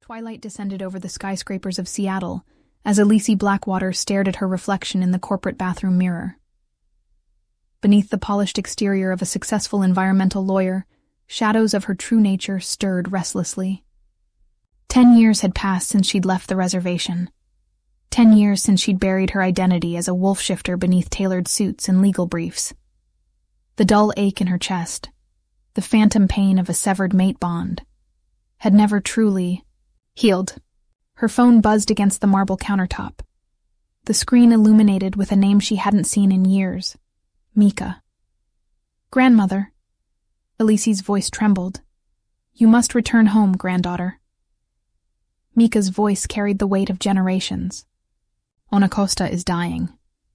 Twilight descended over the skyscrapers of Seattle as Elise Blackwater stared at her reflection in the corporate bathroom mirror. Beneath the polished exterior of a successful environmental lawyer, shadows of her true nature stirred restlessly. 10 years had passed since she'd left the reservation. 10 years since she'd buried her identity as a wolf shifter beneath tailored suits and legal briefs. The dull ache in her chest, the phantom pain of a severed mate bond, had never truly healed. Her phone buzzed against the marble countertop. The screen illuminated with a name she hadn't seen in years. Mika. "Grandmother." Elise's voice trembled. "You must return home, granddaughter." Mika's voice carried the weight of generations. "Anacosta is dying."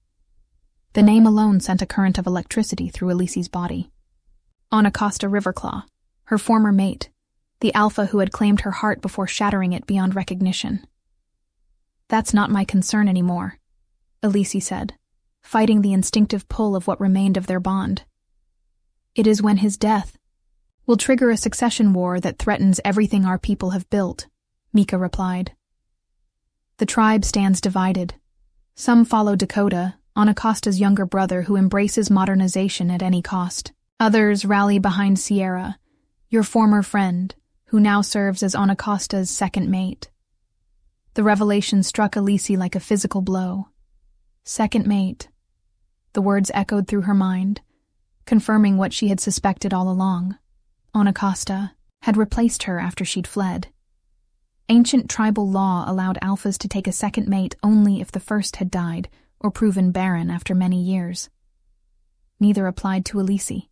The name alone sent a current of electricity through Elise's body. Anacosta Riverclaw, her former mate, the alpha who had claimed her heart before shattering it beyond recognition. "That's not my concern anymore," Elise said, fighting the instinctive pull of what remained of their bond. "It is when his death will trigger a succession war that threatens everything our people have built," Mika replied. "The tribe stands divided. Some follow Dakota, Anacosta's younger brother who embraces modernization at any cost. Others rally behind Sierra, your former friend, who now serves as Anacosta's second mate." The revelation struck Elise like a physical blow. Second mate. The words echoed through her mind, confirming what she had suspected all along. Anacosta had replaced her after she'd fled. Ancient tribal law allowed alphas to take a second mate only if the first had died or proven barren after many years. Neither applied to Elise.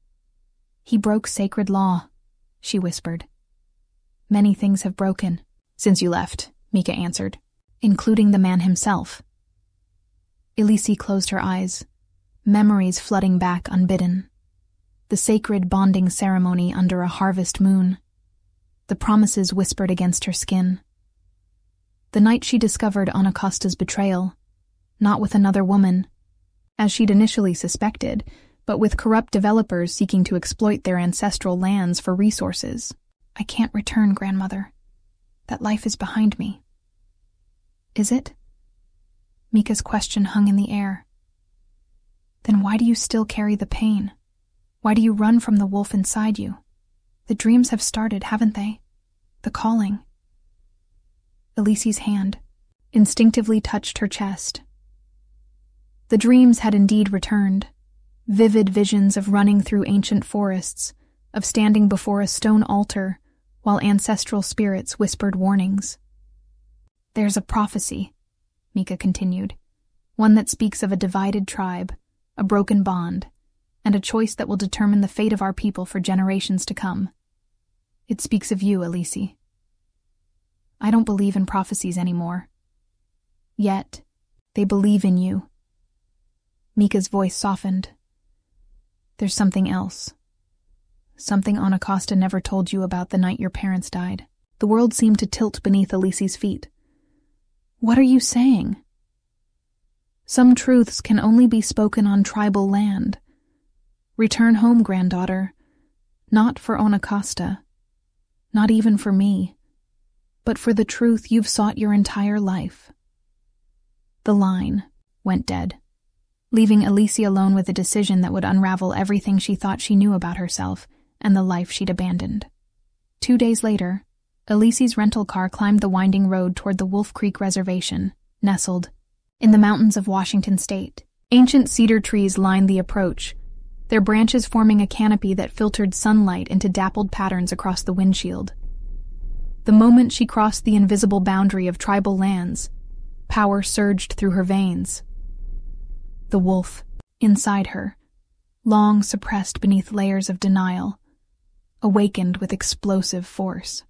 "He broke sacred law," she whispered. "Many things have broken since you left," Mika answered, "including the man himself." Elise closed her eyes, memories flooding back unbidden. The sacred bonding ceremony under a harvest moon. The promises whispered against her skin. The night she discovered Anacosta's betrayal, not with another woman, as she'd initially suspected, but with corrupt developers seeking to exploit their ancestral lands for resources. "I can't return, grandmother. That life is behind me." "Is it?" Mika's question hung in the air. "Then why do you still carry the pain? Why do you run from the wolf inside you? The dreams have started, haven't they? The calling." Elise's hand instinctively touched her chest. The dreams had indeed returned. Vivid visions of running through ancient forests, of standing before a stone altar while ancestral spirits whispered warnings. "There's a prophecy," Mika continued, "one that speaks of a divided tribe, a broken bond, and a choice that will determine the fate of our people for generations to come. It speaks of you, Elise. I don't believe in prophecies anymore. Yet, they believe in you." Mika's voice softened. "There's something else. Something Anacosta never told you about the night your parents died." The world seemed to tilt beneath Elise's feet. "What are you saying?" "Some truths can only be spoken on tribal land. Return home, granddaughter. Not for Anacosta. Not even for me. But for the truth you've sought your entire life." The line went dead, leaving Elise alone with a decision that would unravel everything she thought she knew about herself and the life she'd abandoned. 2 days later, Elise's rental car climbed the winding road toward the Wolf Creek Reservation, nestled in the mountains of Washington state. Ancient cedar trees lined the approach, their branches forming a canopy that filtered sunlight into dappled patterns across the windshield. The moment she crossed the invisible boundary of tribal lands, power surged through her veins. The wolf, inside her, long suppressed beneath layers of denial, awakened with explosive force.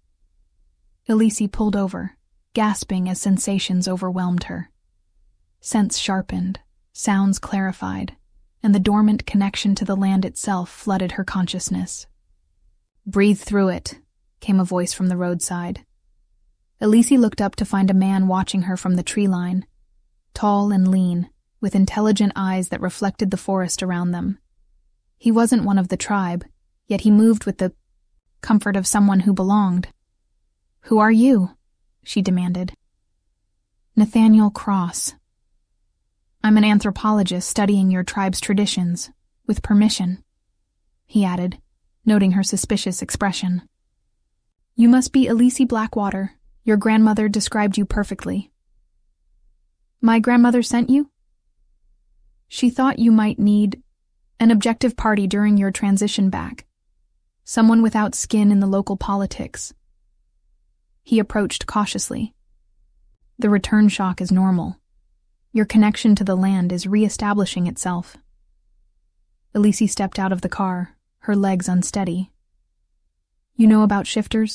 Elise pulled over, gasping as sensations overwhelmed her. Scents sharpened, sounds clarified, and the dormant connection to the land itself flooded her consciousness. "Breathe through it," came a voice from the roadside. Elise looked up to find a man watching her from the tree line, tall and lean, with intelligent eyes that reflected the forest around them. He wasn't one of the tribe, yet he moved with the comfort of someone who belonged. Who are you? She demanded. Nathaniel Cross. I'm an anthropologist studying your tribe's traditions, with permission, he added, noting her suspicious expression. You must be Elise Blackwater. Your grandmother described you perfectly. My grandmother sent you? She thought you might need an objective party during your transition back. Someone without skin in the local politics. He approached cautiously. The return shock is normal. Your connection to the land is re-establishing itself. Elise stepped out of the car, her legs unsteady. You know about shifters?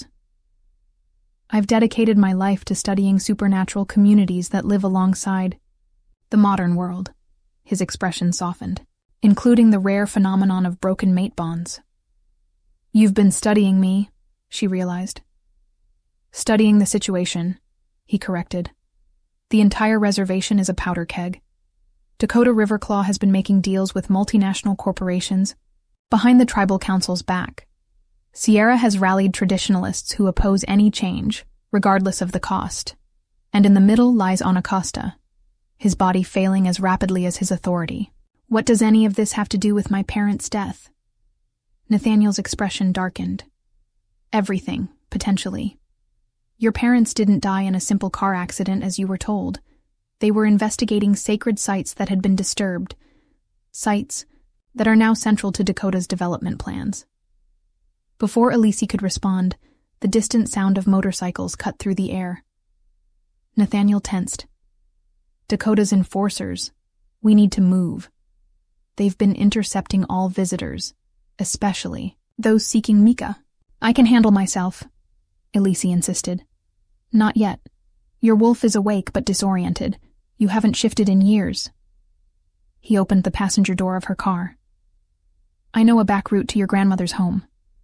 I've dedicated my life to studying supernatural communities that live alongside the modern world. His expression softened, including the rare phenomenon of broken mate bonds. You've been studying me, she realized. Studying the situation, he corrected. The entire reservation is a powder keg. Dakota Riverclaw has been making deals with multinational corporations behind the tribal council's back. Sierra has rallied traditionalists who oppose any change, regardless of the cost. And in the middle lies Anacostia, his body failing as rapidly as his authority. What does any of this have to do with my parents' death? Nathaniel's expression darkened. Everything, potentially. Your parents didn't die in a simple car accident as you were told. They were investigating sacred sites that had been disturbed. Sites that are now central to Dakota's development plans. Before Elise could respond, the distant sound of motorcycles cut through the air. Nathaniel tensed. Dakota's enforcers. We need to move. They've been intercepting all visitors, especially those seeking Mika. I can handle myself, Elise insisted. Not yet. Your wolf is awake but disoriented. You haven't shifted in years. He opened the passenger door of her car. I know a back route to your grandmother's home.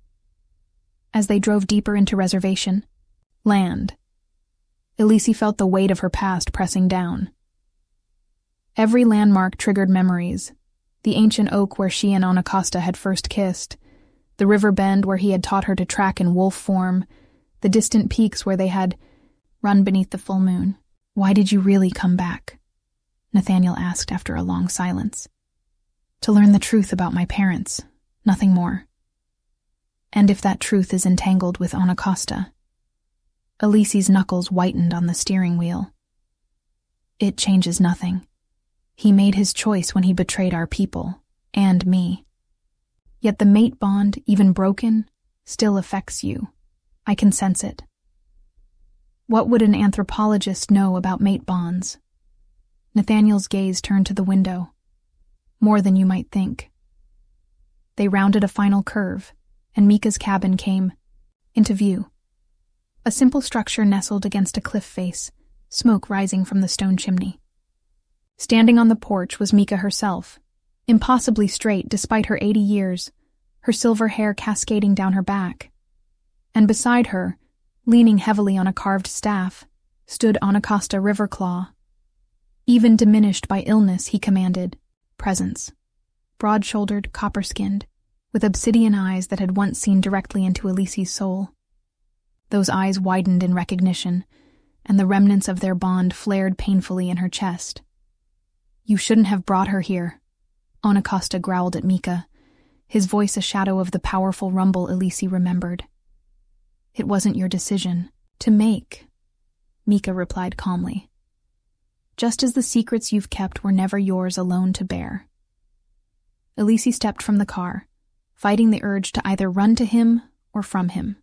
As they drove deeper into reservation land, Elise felt the weight of her past pressing down. Every landmark triggered memories. The ancient oak where she and Anacostia had first kissed, the river bend where he had taught her to track in wolf form, the distant peaks where they had run beneath the full moon. Why did you really come back? Nathaniel asked after a long silence. To learn the truth about my parents, nothing more. And if that truth is entangled with Anacostia. Elise's knuckles whitened on the steering wheel. It changes nothing. He made his choice when he betrayed our people, and me. Yet the mate bond, even broken, still affects you. I can sense it. What would an anthropologist know about mate bonds? Nathaniel's gaze turned to the window. More than you might think. They rounded a final curve, and Mika's cabin came into view. A simple structure nestled against a cliff face, smoke rising from the stone chimney. Standing on the porch was Mika herself, impossibly straight despite her 80 years, her silver hair cascading down her back. And beside her, leaning heavily on a carved staff, stood Anacostia Riverclaw. Even diminished by illness, he commanded presence. Broad-shouldered, copper-skinned, with obsidian eyes that had once seen directly into Elise's soul. Those eyes widened in recognition, and the remnants of their bond flared painfully in her chest. You shouldn't have brought her here, Anacostia growled at Mika, his voice a shadow of the powerful rumble Elise remembered. It wasn't your decision to make, Mika replied calmly. Just as the secrets you've kept were never yours alone to bear. Elise stepped from the car, fighting the urge to either run to him or from him.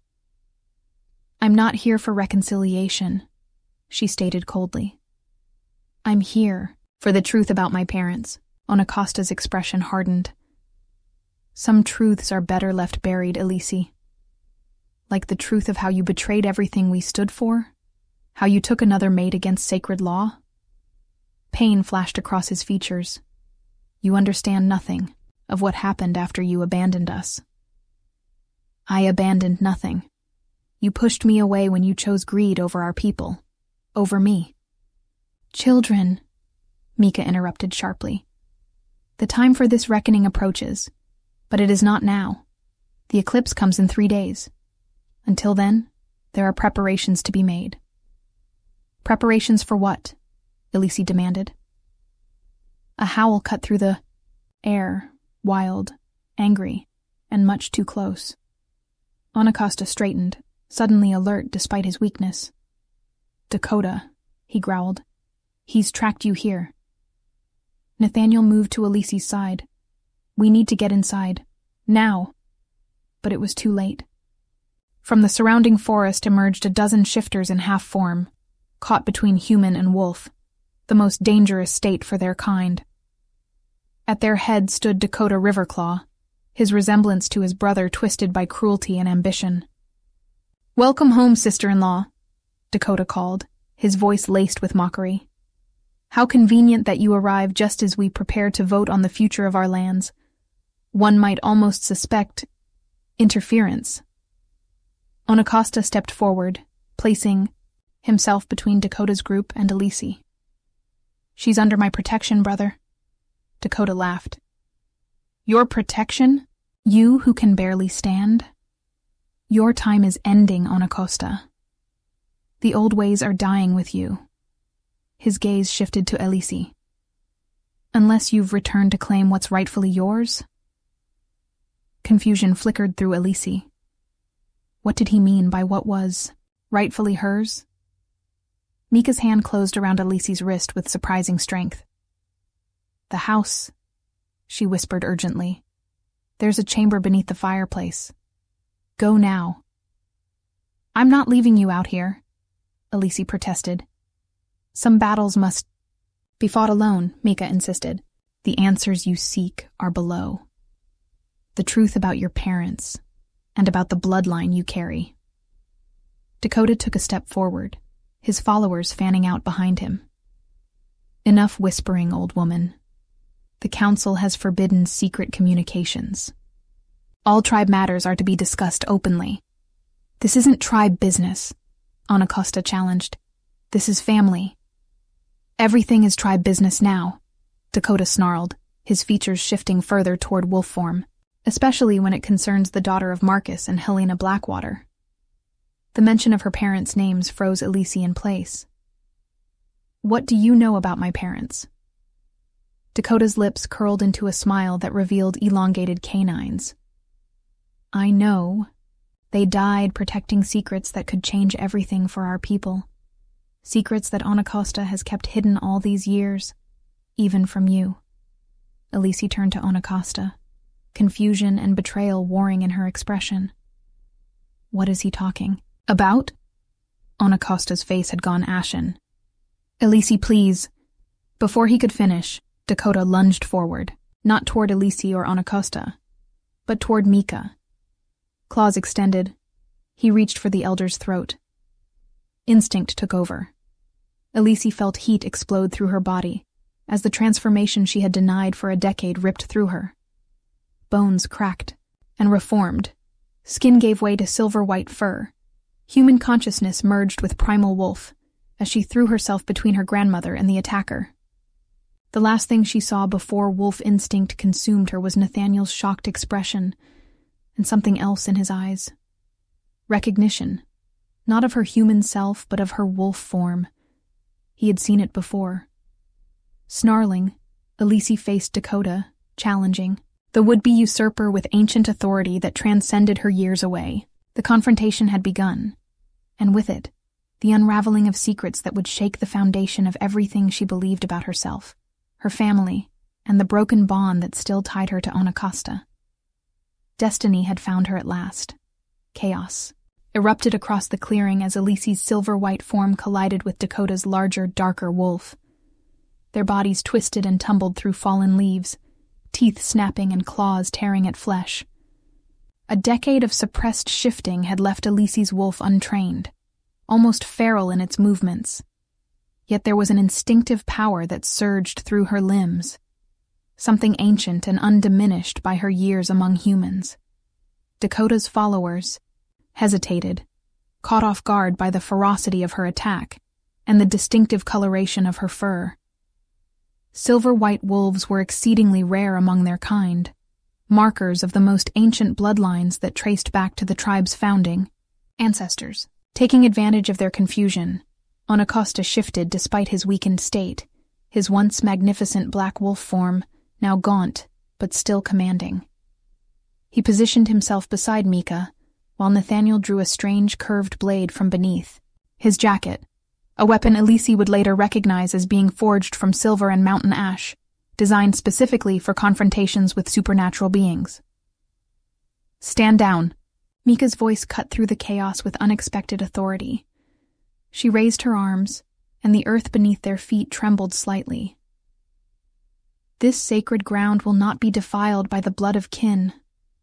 I'm not here for reconciliation, she stated coldly. I'm here for the truth about my parents. Anacosta's expression hardened. Some truths are better left buried, Elise. Like the truth of how you betrayed everything we stood for? How you took another mate against sacred law? Pain flashed across his features. You understand nothing of what happened after you abandoned us. I abandoned nothing. You pushed me away when you chose greed over our people. Over me. Children, Mika interrupted sharply. The time for this reckoning approaches, but it is not now. The eclipse comes in 3 days. Until then, There are preparations to be made. Preparations for what? Elise demanded. A howl cut through the air, wild, angry, and much too close. Anacostia straightened, suddenly alert despite his weakness. Dakota, he growled. He's tracked you here. Nathaniel moved to Elise's side. We need to get inside. Now. But it was too late. From the surrounding forest emerged a dozen shifters in half form, caught between human and wolf, the most dangerous state for their kind. At their head stood Dakota Riverclaw, his resemblance to his brother twisted by cruelty and ambition. "Welcome home, sister-in-law," Dakota called, his voice laced with mockery. "How convenient that you arrive just as we prepare to vote on the future of our lands. One might almost suspect interference." Anacostia stepped forward, placing himself between Dakota's group and Elise. "She's under my protection, brother." Dakota laughed. "Your protection? You who can barely stand? Your time is ending, Anacostia. The old ways are dying with you." His gaze shifted to Elise. "Unless you've returned to claim what's rightfully yours?" Confusion flickered through Elise. What did he mean by what was rightfully hers? Mika's hand closed around Elise's wrist with surprising strength. "The house," she whispered urgently. "There's a chamber beneath the fireplace. Go now." "I'm not leaving you out here," Elise protested. "Some battles must be fought alone," Mika insisted. "The answers you seek are below. The truth about your parents, and about the bloodline you carry." Dakota took a step forward, his followers fanning out behind him. "Enough whispering, old woman. The council has forbidden secret communications. All tribe matters are to be discussed openly." "This isn't tribe business," Anacostia challenged. "This is family." "Everything is tribe business now," Dakota snarled, his features shifting further toward wolf form, especially when it concerns the daughter of Marcus and Helena Blackwater. The mention of her parents' names froze Elise in place. "What do you know about my parents?" Dakota's lips curled into a smile that revealed elongated canines. "I know. They died protecting secrets that could change everything for our people. Secrets that Anacostia has kept hidden all these years, even from you." Elise turned to Anacostia, confusion and betrayal warring in her expression. "What is he talking about?" Anacostia's face had gone ashen. "Elise, please." Before he could finish, Dakota lunged forward, not toward Elise or Anacostia, but toward Mika. Claws extended, he reached for the elder's throat. Instinct took over. Elise felt heat explode through her body, as the transformation she had denied for a decade ripped through her. Bones cracked and reformed. Skin gave way to silver-white fur. Human consciousness merged with primal wolf, as she threw herself between her grandmother and the attacker. The last thing she saw before wolf instinct consumed her was Nathaniel's shocked expression, and something else in his eyes. Recognition, not of her human self, but of her wolf form. He had seen it before. Snarling, Elise faced Dakota, challenging, the would-be usurper with ancient authority that transcended her years away. The confrontation had begun, and with it, the unraveling of secrets that would shake the foundation of everything she believed about herself, her family, and the broken bond that still tied her to Anacostia. Destiny had found her at last. Chaos erupted across the clearing as Elise's silver-white form collided with Dakota's larger, darker wolf. Their bodies twisted and tumbled through fallen leaves, teeth snapping and claws tearing at flesh. A decade of suppressed shifting had left Elise's wolf untrained, almost feral in its movements. Yet there was an instinctive power that surged through her limbs, something ancient and undiminished by her years among humans. Dakota's followers hesitated, caught off guard by the ferocity of her attack and the distinctive coloration of her fur. Silver-white wolves were exceedingly rare among their kind, markers of the most ancient bloodlines that traced back to the tribe's founding ancestors. Taking advantage of their confusion, Anacosta shifted despite his weakened state, his once magnificent black wolf form now gaunt but still commanding. He positioned himself beside Mika, while Nathaniel drew a strange curved blade from beneath his jacket, a weapon Elise would later recognize as being forged from silver and mountain ash, designed specifically for confrontations with supernatural beings. "Stand down." Mika's voice cut through the chaos with unexpected authority. She raised her arms, and the earth beneath their feet trembled slightly. "This sacred ground will not be defiled by the blood of kin."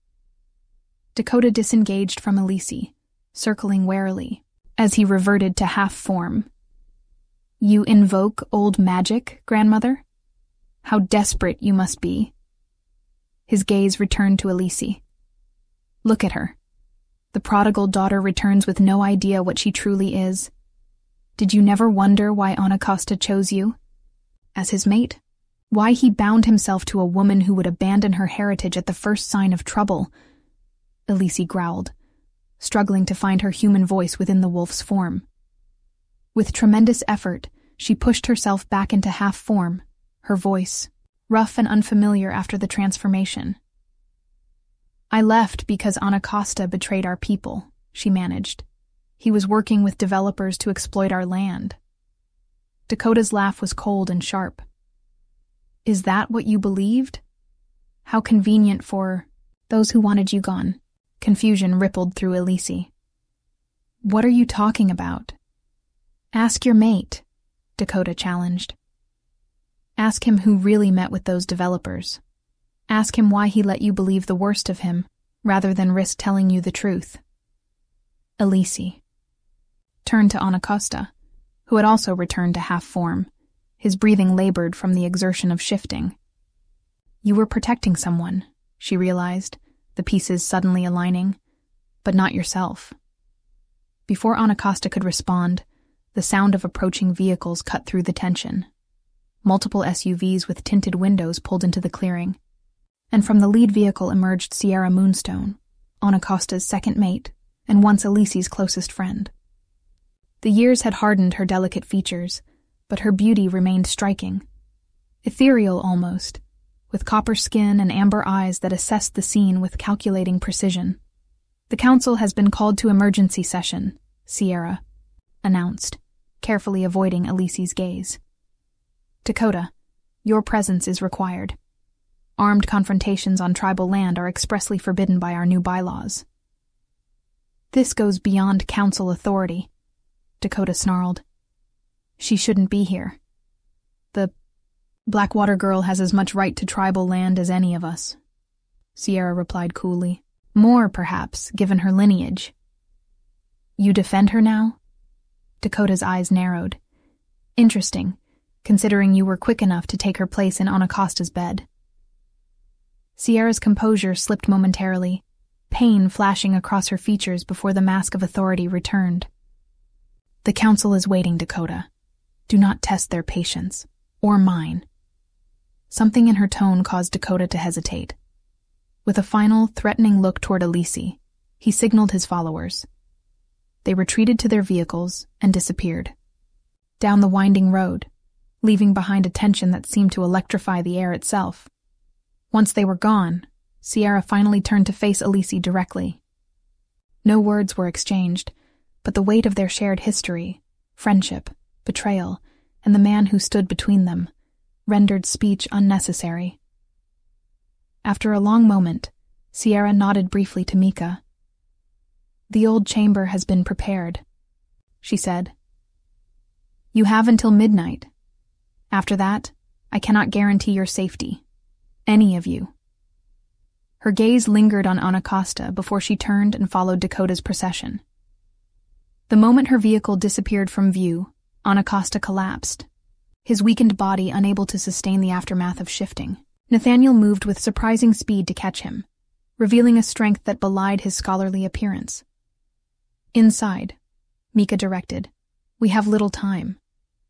Dakota disengaged from Elise, circling warily, as he reverted to half-form. "You invoke old magic, grandmother? How desperate you must be." His gaze returned to Elise. "Look at her. The prodigal daughter returns with no idea what she truly is. Did you never wonder why Anacosta chose you as his mate? Why he bound himself to a woman who would abandon her heritage at the first sign of trouble?" Elise growled, struggling to find her human voice within the wolf's form. With tremendous effort, she pushed herself back into half-form, her voice rough and unfamiliar after the transformation. "I left because Anacosta betrayed our people," she managed. "He was working with developers to exploit our land." Dakota's laugh was cold and sharp. "Is that what you believed? How convenient for those who wanted you gone." Confusion rippled through Elise. "What are you talking about?" "Ask your mate," Dakota challenged. "Ask him who really met with those developers. Ask him why he let you believe the worst of him, rather than risk telling you the truth." Elise turned to Anacosta, who had also returned to half-form, his breathing labored from the exertion of shifting. "You were protecting someone," she realized, the pieces suddenly aligning, "but not yourself." Before Anacosta could respond, the sound of approaching vehicles cut through the tension. Multiple SUVs with tinted windows pulled into the clearing, and from the lead vehicle emerged Sierra Moonstone, Anacosta's second mate, and once Elise's closest friend. The years had hardened her delicate features, but her beauty remained striking. Ethereal almost, with copper skin and amber eyes that assessed the scene with calculating precision. "The council has been called to emergency session," Sierra announced, carefully avoiding Elise's gaze. "Dakota, your presence is required. Armed confrontations on tribal land are expressly forbidden by our new bylaws." "This goes beyond council authority," Dakota snarled. "She shouldn't be here. The Blackwater girl has as much right to tribal land as any of us," Sierra replied coolly. "More, perhaps, given her lineage." "You defend her now?" Dakota's eyes narrowed. "Interesting, considering you were quick enough to take her place in Anacosta's bed." Sierra's composure slipped momentarily, pain flashing across her features before the mask of authority returned. "The council is waiting, Dakota. Do not test their patience, or mine." Something in her tone caused Dakota to hesitate. With a final, threatening look toward Elise, he signaled his followers. They retreated to their vehicles and disappeared. Down the winding road, leaving behind a tension that seemed to electrify the air itself. Once they were gone, Sierra finally turned to face Elise directly. No words were exchanged, but the weight of their shared history, friendship, betrayal, and the man who stood between them rendered speech unnecessary. After a long moment, Sierra nodded briefly to Mika. "The old chamber has been prepared," she said. "You have until midnight. After that, I cannot guarantee your safety. Any of you." Her gaze lingered on Anacosta before she turned and followed Dakota's procession. The moment her vehicle disappeared from view, Anacosta collapsed, his weakened body unable to sustain the aftermath of shifting. Nathaniel moved with surprising speed to catch him, revealing a strength that belied his scholarly appearance. "Inside," Mika directed. "We have little time."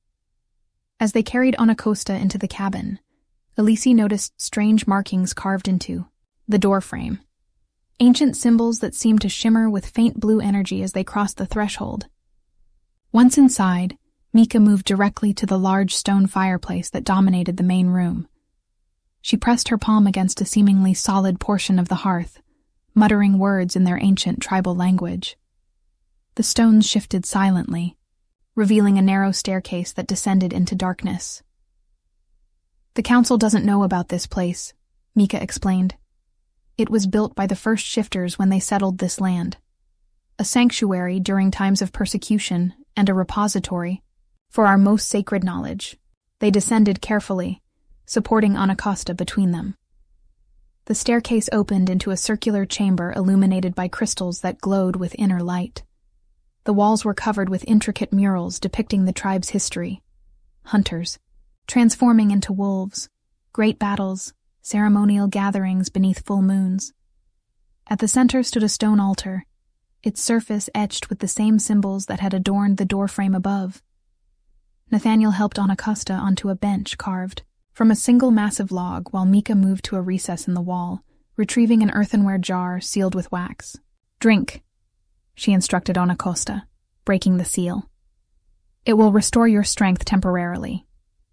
As they carried Anacosta into the cabin, Elise noticed strange markings carved into the door frame. ancient symbols that seemed to shimmer with faint blue energy as they crossed the threshold. Once inside, Mika moved directly to the large stone fireplace that dominated the main room. She pressed her palm against a seemingly solid portion of the hearth, muttering words in their ancient tribal language. The stones shifted silently, revealing a narrow staircase that descended into darkness. "The council doesn't know about this place," Mika explained. "It was built by the first shifters when they settled this land. A sanctuary during times of persecution and a repository for our most sacred knowledge. They descended carefully, supporting Anacostia between them." The staircase opened into a circular chamber illuminated by crystals that glowed with inner light. The walls were covered with intricate murals depicting the tribe's history. Hunters, transforming into wolves, great battles, ceremonial gatherings beneath full moons. At the center stood a stone altar, its surface etched with the same symbols that had adorned the doorframe above. Nathaniel helped Anacostia onto a bench carved from a single massive log while Mika moved to a recess in the wall, retrieving an earthenware jar sealed with wax. "Drink," she instructed Anacostia, breaking the seal. "It will restore your strength temporarily."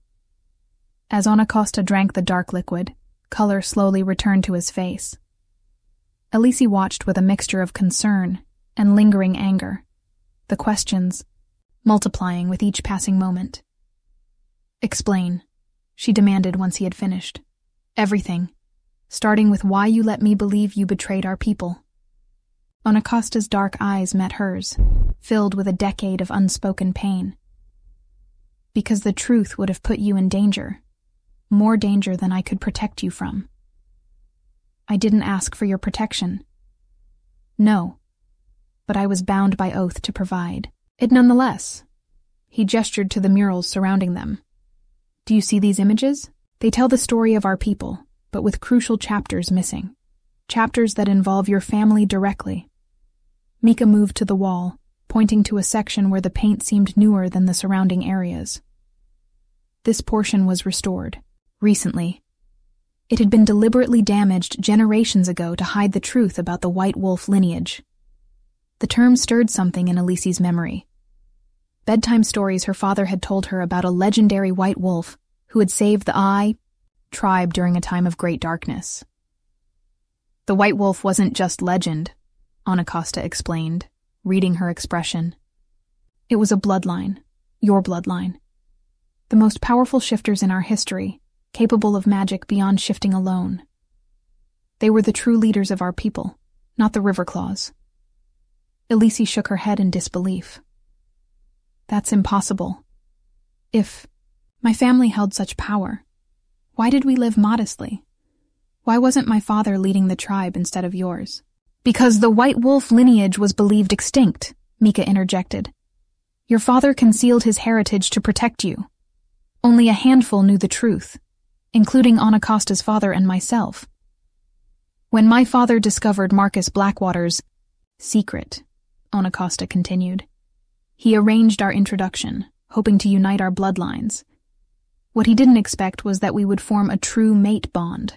As Anacostia drank the dark liquid, color slowly returned to his face. Elise watched with a mixture of concern and lingering anger, the questions multiplying with each passing moment. "Explain," she demanded once he had finished. "Everything, starting with why you let me believe you betrayed our people." Anacosta's dark eyes met hers, filled with a decade of unspoken pain. "Because the truth would have put you in danger, more danger than I could protect you from." "I didn't ask for your protection." "No, but I was bound by oath to provide it nonetheless." He gestured to the murals surrounding them. "Do you see these images? They tell the story of our people, but with crucial chapters missing. Chapters that involve your family directly." Mika moved to the wall, pointing to a section where the paint seemed newer than the surrounding areas. This portion was restored, recently. It had been deliberately damaged generations ago to hide the truth about the White Wolf lineage. The term stirred something in Elise's memory. Bedtime stories her father had told her about a legendary white wolf who had saved the Ai tribe during a time of great darkness. "The white wolf wasn't just legend," Anacostia explained, reading her expression. "It was a bloodline, your bloodline. The most powerful shifters in our history, capable of magic beyond shifting alone. They were the true leaders of our people, not the Riverclaws." Elise shook her head in disbelief. "That's impossible. If my family held such power, why did we live modestly? Why wasn't my father leading the tribe instead of yours?" "Because the White Wolf lineage was believed extinct," Mika interjected. "Your father concealed his heritage to protect you. Only a handful knew the truth, including Anacosta's father and myself. When my father discovered Marcus Blackwater's secret," Anacostia continued, "he arranged our introduction, hoping to unite our bloodlines. What he didn't expect was that we would form a true mate bond.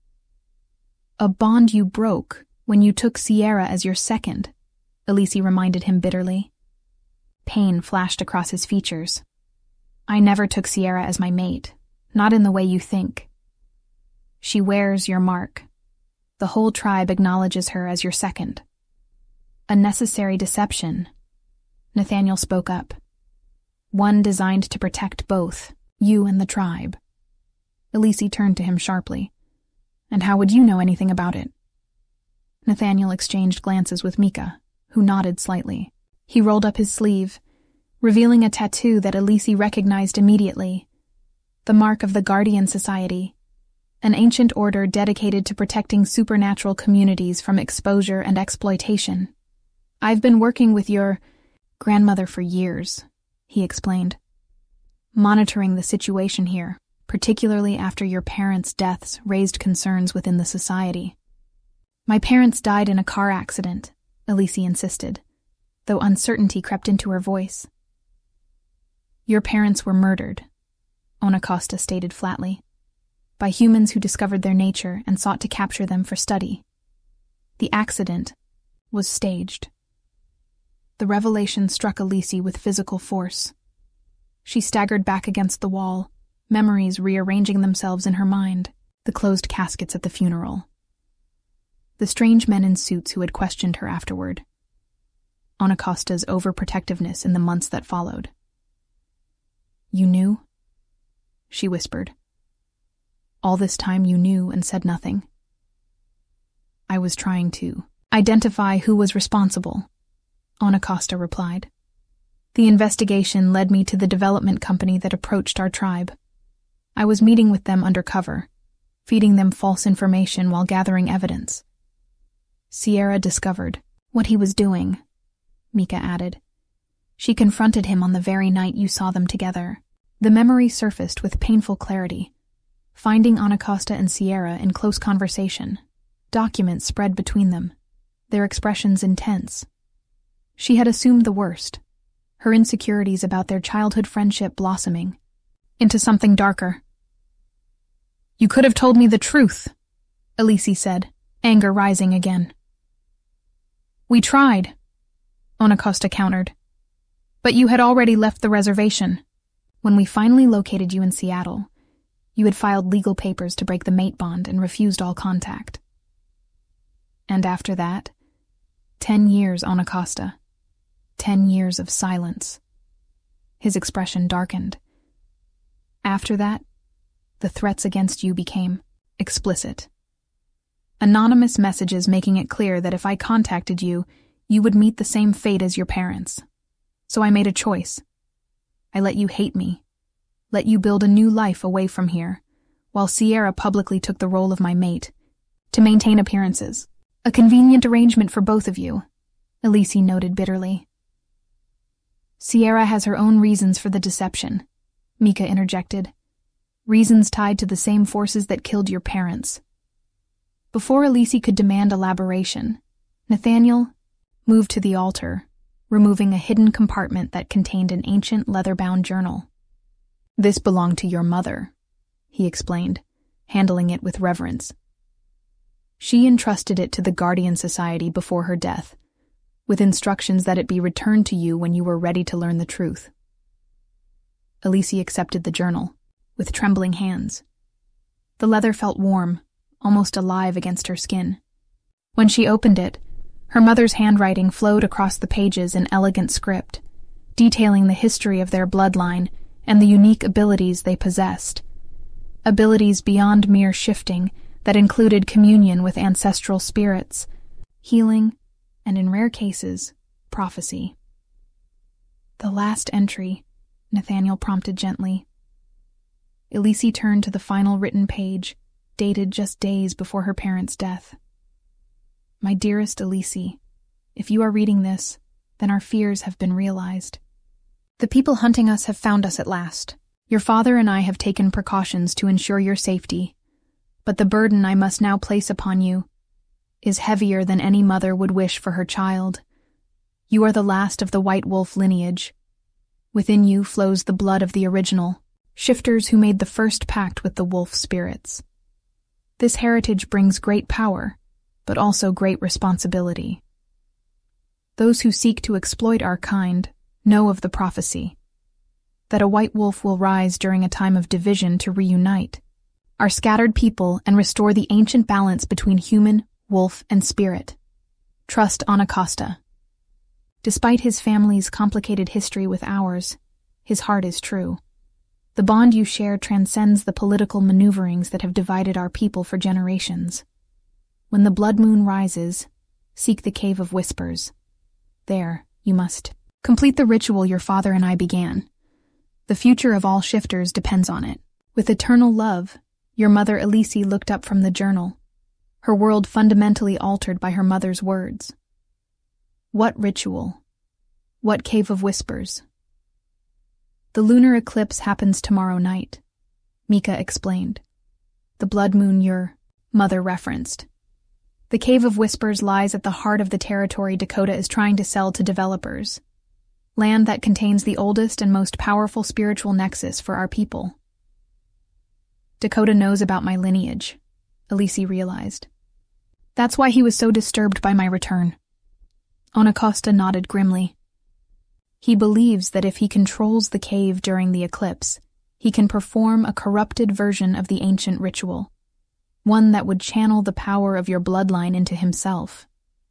A bond you broke when you took Sierra as your second," Elise reminded him bitterly. Pain flashed across his features. "I never took Sierra as my mate, not in the way you think. She wears your mark. The whole tribe acknowledges her as your second." "A necessary deception," Nathaniel spoke up. "One designed to protect both, you and the tribe." Elise turned to him sharply. "And how would you know anything about it?" Nathaniel exchanged glances with Mika, who nodded slightly. He rolled up his sleeve, revealing a tattoo that Elise recognized immediately. The mark of the Guardian Society, an ancient order dedicated to protecting supernatural communities from exposure and exploitation. "I've been working with your grandmother for years," he explained. "Monitoring the situation here, particularly after your parents' deaths raised concerns within the society." "My parents died in a car accident," Elise insisted, though uncertainty crept into her voice. "Your parents were murdered," Anacostia stated flatly, "by humans who discovered their nature and sought to capture them for study. The accident was staged. The revelation struck Elise with physical force. She staggered back against the wall, memories rearranging themselves in her mind, the closed caskets at the funeral, the strange men in suits who had questioned her afterward, Anacosta's overprotectiveness in the months that followed. "You knew?" she whispered. "All this time you knew and said nothing?" "I was trying to identify who was responsible," Anacosta replied. "The investigation led me to the development company that approached our tribe. I was meeting with them undercover, feeding them false information while gathering evidence. Sierra discovered what he was doing," Mika added. "She confronted him on the very night you saw them together." The memory surfaced with painful clarity, finding Anacosta and Sierra in close conversation. Documents spread between them, their expressions intense. She had assumed the worst, her insecurities about their childhood friendship blossoming into something darker. "You could have told me the truth," Elise said, anger rising again. "We tried," Anacosta countered. "But you had already left the reservation. When we finally located you in Seattle, you had filed legal papers to break the mate bond and refused all contact. And after that, 10 years, Anacosta. 10 years of silence." His expression darkened. "After that, the threats against you became explicit. Anonymous messages making it clear that if I contacted you, you would meet the same fate as your parents. So I made a choice. I let you hate me, let you build a new life away from here, while Sierra publicly took the role of my mate, to maintain appearances. A convenient arrangement for both of you," Elise noted bitterly. "Sierra has her own reasons for the deception," Mika interjected. "Reasons tied to the same forces that killed your parents." Before Elise could demand elaboration, Nathaniel moved to the altar, removing a hidden compartment that contained an ancient leather-bound journal. "This belonged to your mother," he explained, handling it with reverence. "She entrusted it to the Guardian Society before her death, with instructions that it be returned to you when you were ready to learn the truth." Elise accepted the journal, with trembling hands. The leather felt warm, almost alive against her skin. When she opened it, her mother's handwriting flowed across the pages in elegant script, detailing the history of their bloodline and the unique abilities they possessed. Abilities beyond mere shifting that included communion with ancestral spirits, healing, and in rare cases, prophecy. "The last entry," Nathaniel prompted gently. Elise turned to the final written page, dated just days before her parents' death. "My dearest Elise, if you are reading this, then our fears have been realized. The people hunting us have found us at last. Your father and I have taken precautions to ensure your safety, but the burden I must now place upon you is heavier than any mother would wish for her child. You are the last of the White Wolf lineage. Within you flows the blood of the original, shifters who made the first pact with the wolf spirits. This heritage brings great power, but also great responsibility. Those who seek to exploit our kind know of the prophecy, that a white wolf will rise during a time of division to reunite our scattered people and restore the ancient balance between human, wolf, and spirit. Trust Anacosta. Despite his family's complicated history with ours, his heart is true. The bond you share transcends the political maneuverings that have divided our people for generations. When the blood moon rises, seek the Cave of Whispers. There, you must complete the ritual your father and I began. The future of all shifters depends on it. With eternal love, your mother Elise looked up from the journal, her world fundamentally altered by her mother's words. What ritual? What Cave of Whispers? The lunar eclipse happens tomorrow night, Mika explained. The blood moon your mother referenced. The Cave of Whispers lies at the heart of the territory Dakota is trying to sell to developers. Land that contains the oldest and most powerful spiritual nexus for our people. Dakota knows about my lineage, Elise realized. That's why he was so disturbed by my return. Onacosta nodded grimly. He believes that if he controls the cave during the eclipse, he can perform a corrupted version of the ancient ritual, one that would channel the power of your bloodline into himself.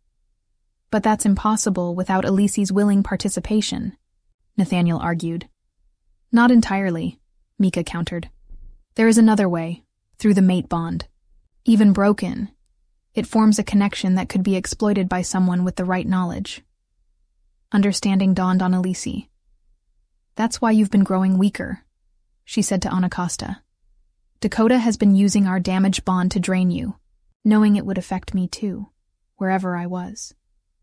But that's impossible without Elise's willing participation, Nathaniel argued. Not entirely, Mika countered. There is another way, through the mate bond. Even broken, it forms a connection that could be exploited by someone with the right knowledge. Understanding dawned on Elise. That's why you've been growing weaker, she said to Onacosta. Dakota has been using our damaged bond to drain you, knowing it would affect me too, wherever I was.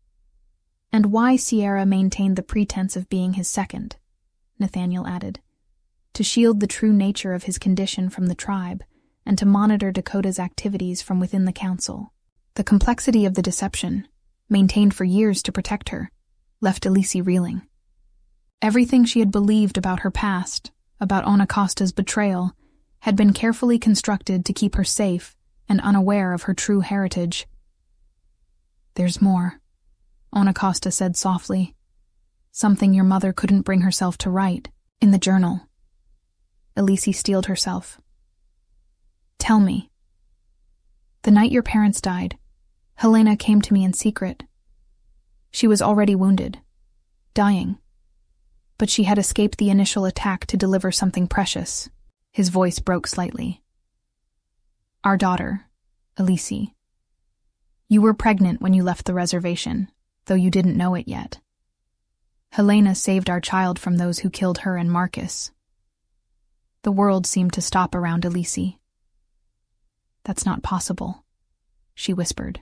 And why Sierra maintained the pretense of being his second, Nathaniel added, to shield the true nature of his condition from the tribe and to monitor Dakota's activities from within the council. The complexity of the deception, maintained for years to protect her, left Elise reeling. Everything she had believed about her past, about Onacosta's betrayal, had been carefully constructed to keep her safe and unaware of her true heritage. There's more, Onacosta said softly. Something your mother couldn't bring herself to write, in the journal. Elise steeled herself. Tell me. The night your parents died, Helena came to me in secret. She was already wounded, dying. But she had escaped the initial attack to deliver something precious. His voice broke slightly. Our daughter, Elise. You were pregnant when you left the reservation, though you didn't know it yet. Helena saved our child from those who killed her and Marcus. The world seemed to stop around Elise. That's not possible, she whispered.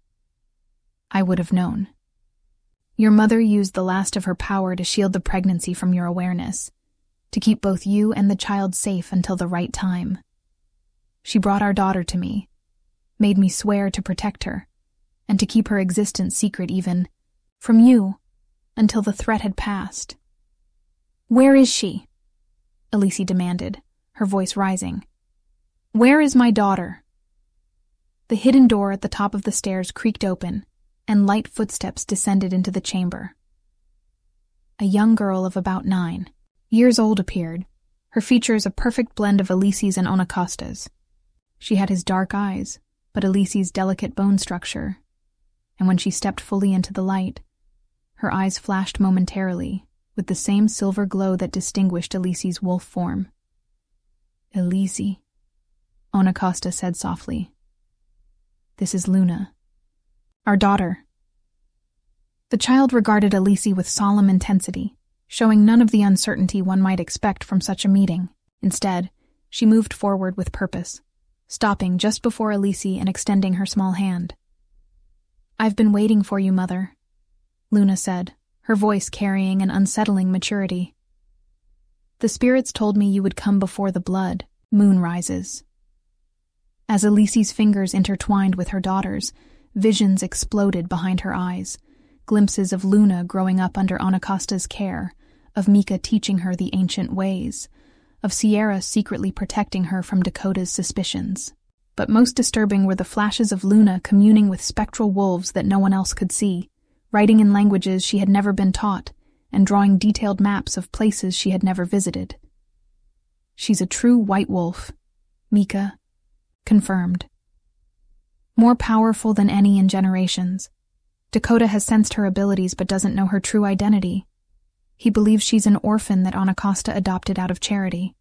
I would have known. Your mother used the last of her power to shield the pregnancy from your awareness, to keep both you and the child safe until the right time. She brought our daughter to me, made me swear to protect her, and to keep her existence secret even from you, until the threat had passed. Where is she? Elise demanded, her voice rising. Where is my daughter? The hidden door at the top of the stairs creaked open, and light footsteps descended into the chamber. A young girl of about 9 years old appeared, her features a perfect blend of Elise's and Onacosta's. She had his dark eyes, but Elise's delicate bone structure, and when she stepped fully into the light, her eyes flashed momentarily with the same silver glow that distinguished Elise's wolf form. Elise, Onacosta said softly. This is Luna, our daughter. The child regarded Elise with solemn intensity, showing none of the uncertainty one might expect from such a meeting. Instead, she moved forward with purpose, stopping just before Elise and extending her small hand. I've been waiting for you, Mother, Luna said, her voice carrying an unsettling maturity. The spirits told me you would come before the blood, moon rises. As Elise's fingers intertwined with her daughter's, visions exploded behind her eyes, glimpses of Luna growing up under Onacosta's care, of Mika teaching her the ancient ways, of Sierra secretly protecting her from Dakota's suspicions. But most disturbing were the flashes of Luna communing with spectral wolves that no one else could see, writing in languages she had never been taught, and drawing detailed maps of places she had never visited. She's a true white wolf, Mika confirmed. More powerful than any in generations. Dakota has sensed her abilities but doesn't know her true identity. He believes she's an orphan that Onacosta adopted out of charity.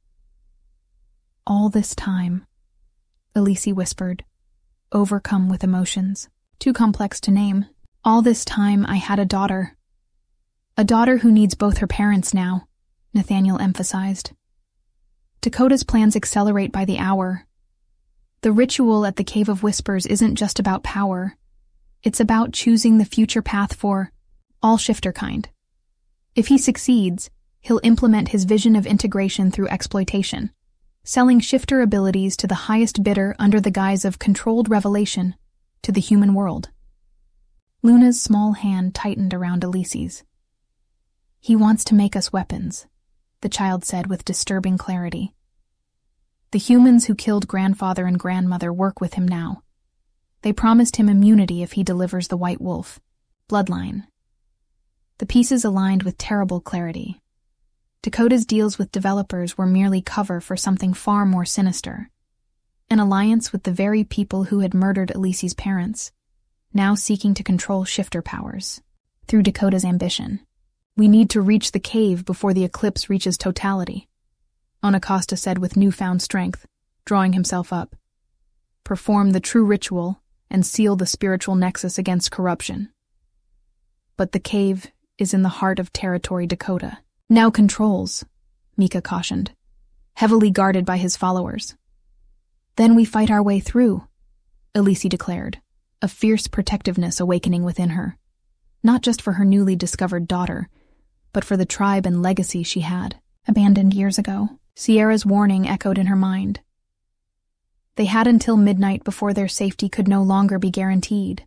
All this time, Elise whispered, overcome with emotions, too complex to name. All this time I had a daughter. A daughter who needs both her parents now, Nathaniel emphasized. Dakota's plans accelerate by the hour. The ritual at the Cave of Whispers isn't just about power. It's about choosing the future path for all shifter kind. If he succeeds, he'll implement his vision of integration through exploitation, selling shifter abilities to the highest bidder under the guise of controlled revelation to the human world. Luna's small hand tightened around Elise's. He wants to make us weapons, the child said with disturbing clarity. The humans who killed grandfather and grandmother work with him now. They promised him immunity if he delivers the White Wolf. Bloodline. The pieces aligned with terrible clarity. Dakota's deals with developers were merely cover for something far more sinister. An alliance with the very people who had murdered Elyse's parents, now seeking to control shifter powers. Through Dakota's ambition. We need to reach the cave before the eclipse reaches totality, Onacosta said with newfound strength, drawing himself up. Perform the true ritual and seal the spiritual nexus against corruption. But the cave is in the heart of territory Dakota now controls, Mika cautioned, heavily guarded by his followers. Then we fight our way through, Elise declared, a fierce protectiveness awakening within her, not just for her newly discovered daughter, but for the tribe and legacy she had, abandoned years ago. Sierra's warning echoed in her mind. They had until midnight before their safety could no longer be guaranteed.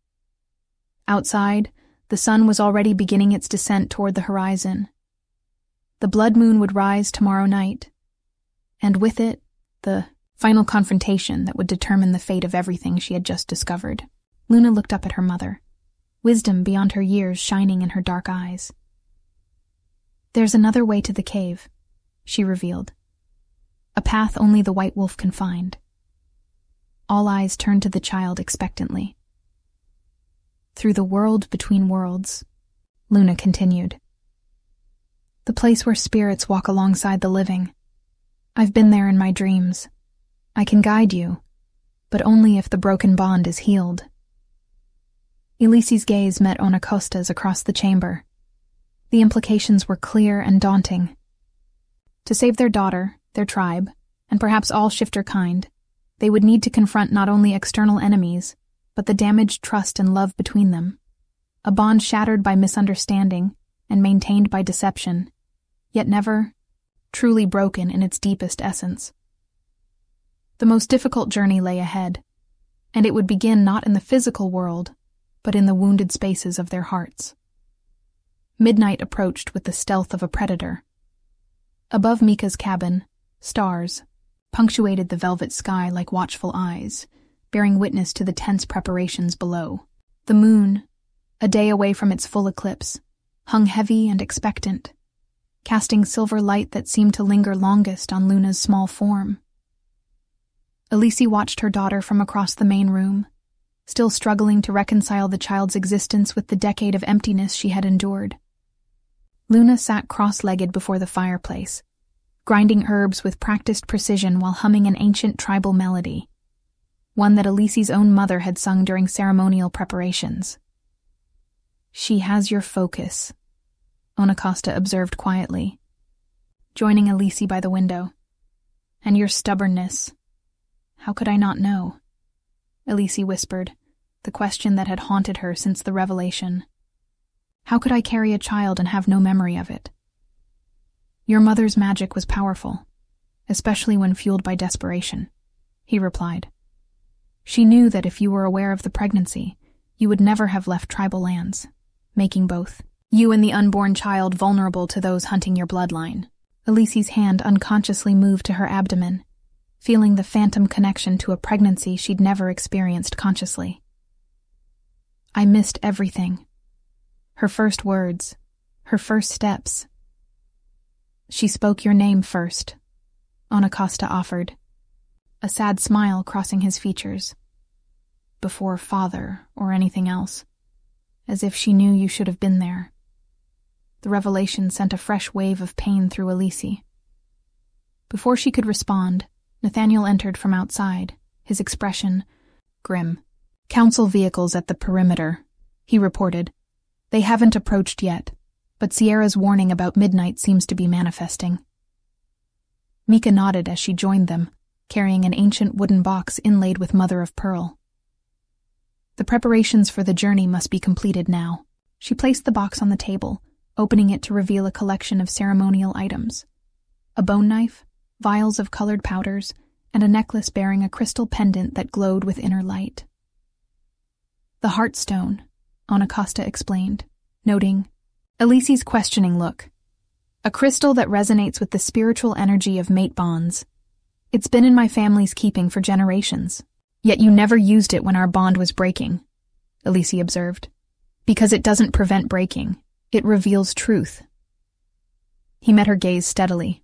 Outside, the sun was already beginning its descent toward the horizon. The blood moon would rise tomorrow night, and with it, the final confrontation that would determine the fate of everything she had just discovered. Luna looked up at her mother, wisdom beyond her years shining in her dark eyes. There's another way to the cave, she revealed. A path only the White Wolf can find. All eyes turned to the child expectantly. Through the world between worlds, Luna continued. The place where spirits walk alongside the living. I've been there in my dreams. I can guide you, but only if the broken bond is healed. Elise's gaze met Onacosta's across the chamber. The implications were clear and daunting. To save their daughter, their tribe, and perhaps all shifter kind, they would need to confront not only external enemies, but the damaged trust and love between them. A bond shattered by misunderstanding and maintained by deception, yet never truly broken in its deepest essence. The most difficult journey lay ahead, and it would begin not in the physical world, but in the wounded spaces of their hearts. Midnight approached with the stealth of a predator. Above Mika's cabin, stars punctuated the velvet sky like watchful eyes, bearing witness to the tense preparations below. The moon, a day away from its full eclipse, hung heavy and expectant, casting silver light that seemed to linger longest on Luna's small form. Elise watched her daughter from across the main room, still struggling to reconcile the child's existence with the decade of emptiness she had endured. Luna sat cross-legged before the fireplace, grinding herbs with practiced precision while humming an ancient tribal melody, one that Elise's own mother had sung during ceremonial preparations. She has your focus, Onacosta observed quietly, joining Elise by the window. And your stubbornness. How could I not know? Elise whispered, the question that had haunted her since the revelation. How could I carry a child and have no memory of it? Your mother's magic was powerful, especially when fueled by desperation, he replied. She knew that if you were aware of the pregnancy, you would never have left tribal lands, making both you and the unborn child vulnerable to those hunting your bloodline. Elise's hand unconsciously moved to her abdomen, feeling the phantom connection to a pregnancy she'd never experienced consciously. I missed everything. Her first words, her first steps. She spoke your name first, Onacosta offered, a sad smile crossing his features. Before father or anything else, as if she knew you should have been there. The revelation sent a fresh wave of pain through Elise. Before she could respond, Nathaniel entered from outside, his expression grim. Council vehicles at the perimeter, he reported. They haven't approached yet, but Sierra's warning about midnight seems to be manifesting. Mika nodded as she joined them, carrying an ancient wooden box inlaid with mother of pearl. The preparations for the journey must be completed now. She placed the box on the table, opening it to reveal a collection of ceremonial items. A bone knife, vials of colored powders, and a necklace bearing a crystal pendant that glowed with inner light. The Heartstone, Onacosta explained, noting Elise's questioning look. A crystal that resonates with the spiritual energy of mate bonds. It's been in my family's keeping for generations. Yet you never used it when our bond was breaking, Elise observed. Because it doesn't prevent breaking. It reveals truth. He met her gaze steadily.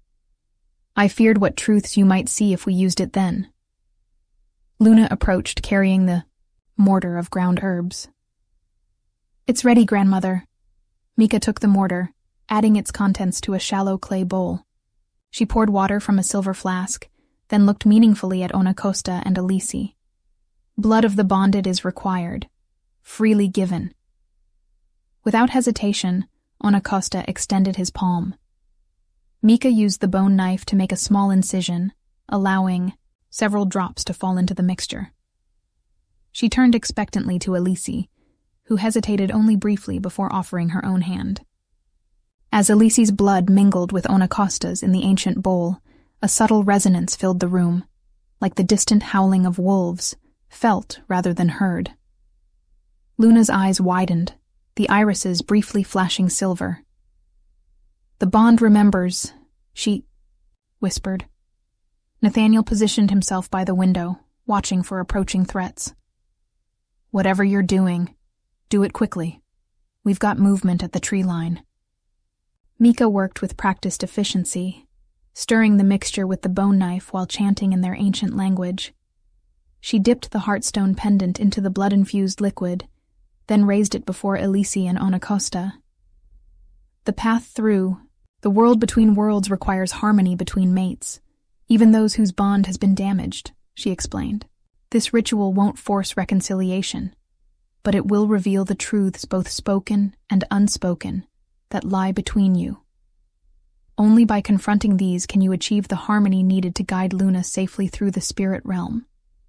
I feared what truths you might see if we used it then. Luna approached, carrying the mortar of ground herbs. It's ready, grandmother. Mika took the mortar, adding its contents to a shallow clay bowl. She poured water from a silver flask, then looked meaningfully at Onacosta and Elise. Blood of the bonded is required, freely given. Without hesitation, Onacosta extended his palm. Mika used the bone knife to make a small incision, allowing several drops to fall into the mixture. She turned expectantly to Elise, who hesitated only briefly before offering her own hand. As Elise's blood mingled with Onacosta's in the ancient bowl, a subtle resonance filled the room, like the distant howling of wolves, felt rather than heard. Luna's eyes widened, the irises briefly flashing silver. The bond remembers, she whispered. Nathaniel positioned himself by the window, watching for approaching threats. Whatever you're doing, do it quickly. We've got movement at the tree line. Mika worked with practiced efficiency, stirring the mixture with the bone knife while chanting in their ancient language. She dipped the heartstone pendant into the blood-infused liquid, then raised it before Elise and Onacosta. The path through, the world between worlds, requires harmony between mates, even those whose bond has been damaged, she explained. This ritual won't force reconciliation, but it will reveal the truths, both spoken and unspoken, that lie between you. Only by confronting these can you achieve the harmony needed to guide Luna safely through the spirit realm.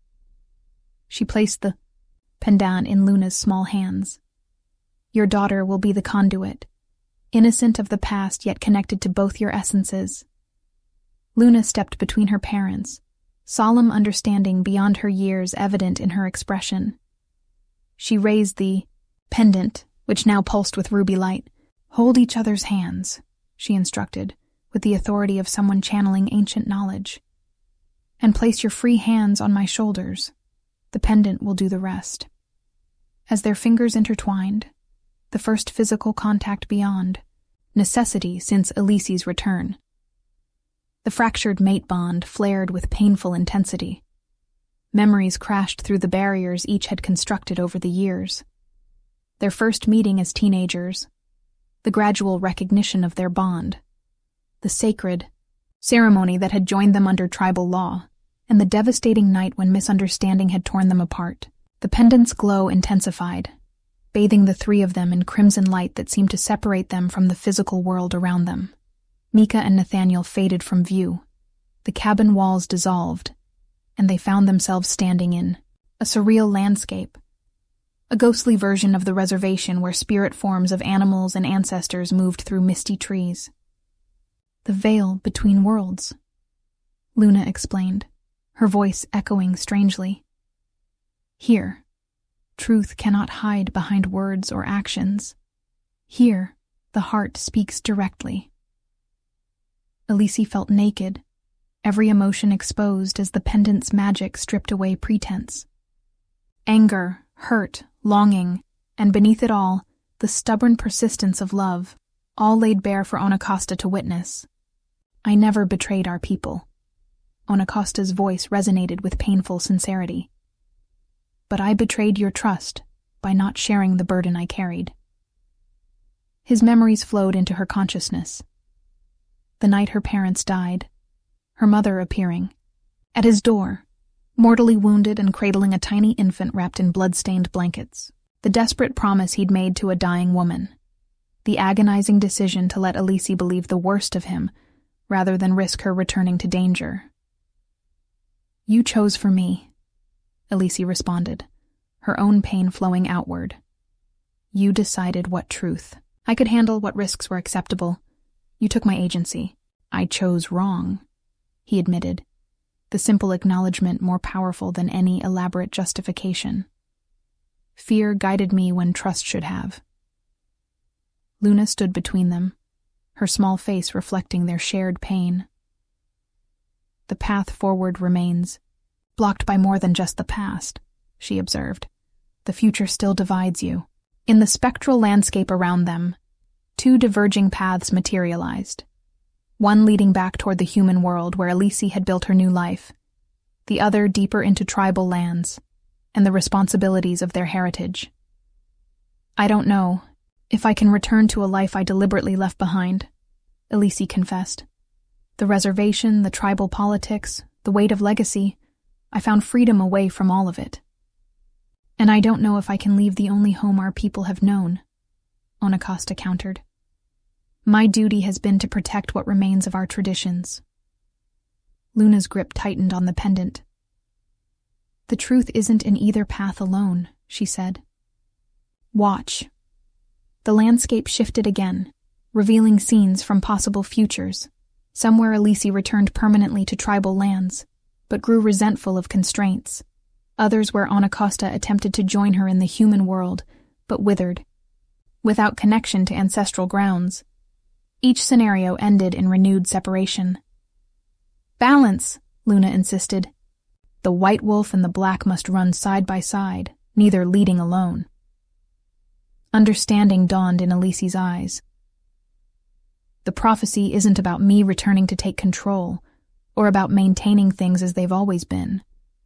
She placed the pendant in Luna's small hands. Your daughter will be the conduit, innocent of the past yet connected to both your essences. Luna stepped between her parents, solemn understanding beyond her years evident in her expression. She raised the pendant, which now pulsed with ruby light. Hold each other's hands, she instructed, with the authority of someone channeling ancient knowledge. And place your free hands on my shoulders. The pendant will do the rest. As their fingers intertwined, the first physical contact beyond, necessity since Elise's return. The fractured mate bond flared with painful intensity. Memories crashed through the barriers each had constructed over the years. Their first meeting as teenagers, the gradual recognition of their bond, the sacred ceremony that had joined them under tribal law, and the devastating night when misunderstanding had torn them apart. The pendant's glow intensified, bathing the three of them in crimson light that seemed to separate them from the physical world around them. Mika and Nathaniel faded from view. The cabin walls dissolved, and they found themselves standing in a surreal landscape, a ghostly version of the reservation where spirit forms of animals and ancestors moved through misty trees. The veil between worlds, Luna explained, her voice echoing strangely. Here, truth cannot hide behind words or actions. Here, the heart speaks directly. Elise felt naked, every emotion exposed as the pendant's magic stripped away pretense. Anger, hurt, longing, and beneath it all, the stubborn persistence of love, all laid bare for Onacosta to witness. I never betrayed our people. Onacosta's voice resonated with painful sincerity. But I betrayed your trust by not sharing the burden I carried. His memories flowed into her consciousness. The night her parents died, her mother appearing at his door, mortally wounded and cradling a tiny infant wrapped in blood-stained blankets. The desperate promise he'd made to a dying woman. The agonizing decision to let Elise believe the worst of him, rather than risk her returning to danger. You chose for me, Elise responded, her own pain flowing outward. You decided what truth. I could handle what risks were acceptable. You took my agency. I chose wrong, he admitted, the simple acknowledgement more powerful than any elaborate justification. Fear guided me when trust should have. Luna stood between them, her small face reflecting their shared pain. The path forward remains, blocked by more than just the past, she observed. The future still divides you. In the spectral landscape around them, two diverging paths materialized. One leading back toward the human world where Elise had built her new life, the other deeper into tribal lands and the responsibilities of their heritage. I don't know if I can return to a life I deliberately left behind, Elise confessed. The reservation, the tribal politics, the weight of legacy, I found freedom away from all of it. And I don't know if I can leave the only home our people have known, Onacosta countered. My duty has been to protect what remains of our traditions. Luna's grip tightened on the pendant. The truth isn't in either path alone, she said. Watch. The landscape shifted again, revealing scenes from possible futures. Somewhere Elise returned permanently to tribal lands, but grew resentful of constraints. Others where Onacosta attempted to join her in the human world, but withered, without connection to ancestral grounds. Each scenario ended in renewed separation. Balance, Luna insisted. The white wolf and the black must run side by side, neither leading alone. Understanding dawned in Elise's eyes. The prophecy isn't about me returning to take control, or about maintaining things as they've always been.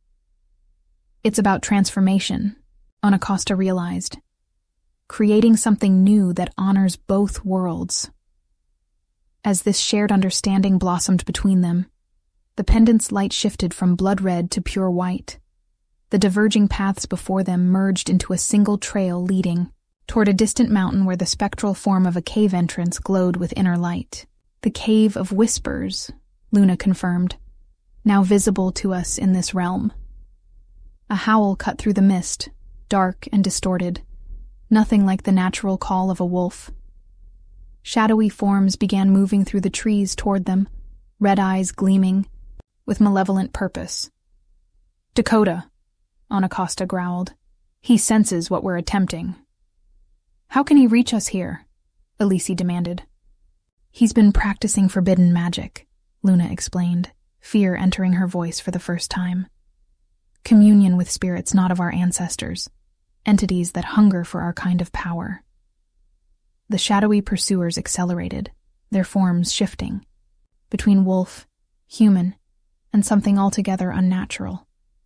It's about transformation, Onacosta realized. Creating something new that honors both worlds. As this shared understanding blossomed between them, the pendant's light shifted from blood red to pure white. The diverging paths before them merged into a single trail leading toward a distant mountain where the spectral form of a cave entrance glowed with inner light. The Cave of Whispers, Luna confirmed, now visible to us in this realm. A howl cut through the mist, dark and distorted, nothing like the natural call of a wolf. Shadowy forms began moving through the trees toward them, red eyes gleaming, with malevolent purpose. Dakota, Onacosta growled. He senses what we're attempting. How can he reach us here? Elise demanded. He's been practicing forbidden magic, Luna explained, fear entering her voice for the first time. Communion with spirits not of our ancestors, entities that hunger for our kind of power. The shadowy pursuers accelerated, their forms shifting, between wolf, human, and something altogether unnatural.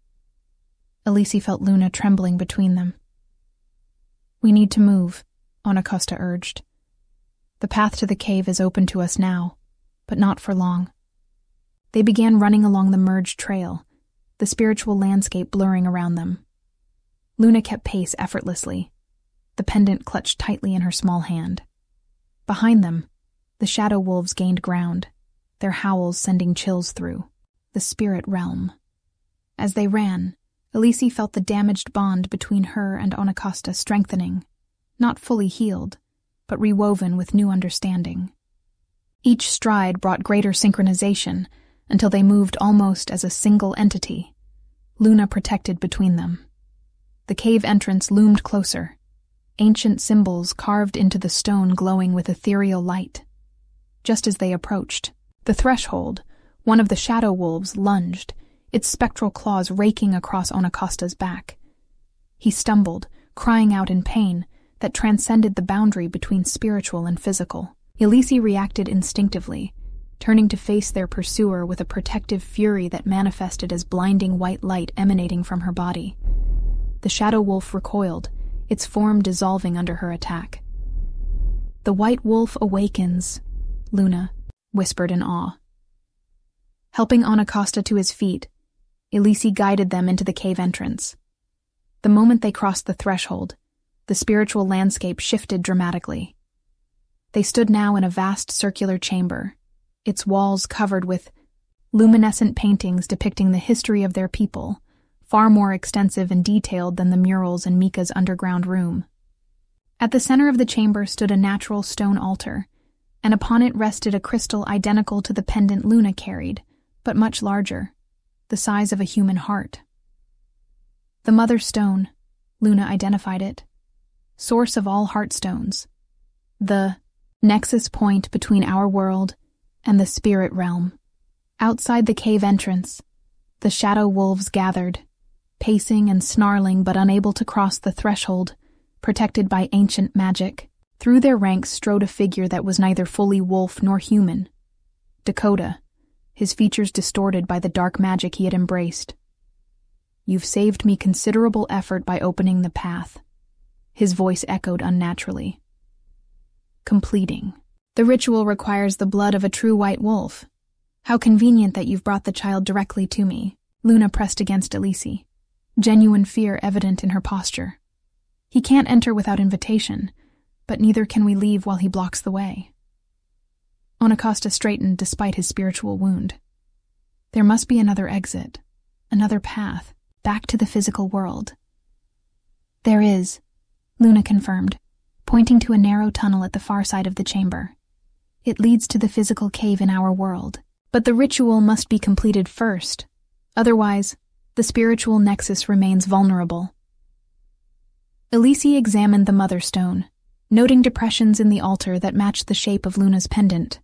Elise felt Luna trembling between them. We need to move, Onacosta urged. The path to the cave is open to us now, but not for long. They began running along the merged trail, the spiritual landscape blurring around them. Luna kept pace effortlessly, the pendant clutched tightly in her small hand. Behind them, the shadow wolves gained ground, their howls sending chills through. The spirit realm. As they ran, Elise felt the damaged bond between her and Onacosta strengthening, not fully healed, but rewoven with new understanding. Each stride brought greater synchronization until they moved almost as a single entity, Luna protected between them. The cave entrance loomed closer, ancient symbols carved into the stone glowing with ethereal light. Just as they approached, the threshold, one of the shadow wolves lunged, its spectral claws raking across Onacosta's back. He stumbled, crying out in pain that transcended the boundary between spiritual and physical. Elise reacted instinctively, turning to face their pursuer with a protective fury that manifested as blinding white light emanating from her body. The shadow wolf recoiled, its form dissolving under her attack. The white wolf awakens, Luna whispered in awe. Helping Onacosta to his feet, Elise guided them into the cave entrance. The moment they crossed the threshold, the spiritual landscape shifted dramatically. They stood now in a vast circular chamber, its walls covered with luminescent paintings depicting the history of their people, far more extensive and detailed than the murals in Mika's underground room. At the center of the chamber stood a natural stone altar, and upon it rested a crystal identical to the pendant Luna carried, but much larger, the size of a human heart. The Mother Stone, Luna identified it, source of all heartstones, the nexus point between our world and the spirit realm. Outside the cave entrance, The shadow wolves gathered, pacing and snarling but unable to cross the threshold, protected by ancient magic. Through their ranks strode a figure that was neither fully wolf nor human. Dakota, his features distorted by the dark magic he had embraced. "You've saved me considerable effort by opening the path." His voice echoed unnaturally. "Completing. The ritual requires the blood of a true white wolf. How convenient that you've brought the child directly to me." Luna pressed against Elise, genuine fear evident in her posture. "He can't enter without invitation, but neither can we leave while he blocks the way." Onacosta straightened despite his spiritual wound. There must be another exit, another path, back to the physical world. "There is," Luna confirmed, pointing to a narrow tunnel at the far side of the chamber. "It leads to the physical cave in our world. But the ritual must be completed first. Otherwise, the spiritual nexus remains vulnerable." Elise examined the mother stone, noting depressions in the altar that matched the shape of Luna's pendant.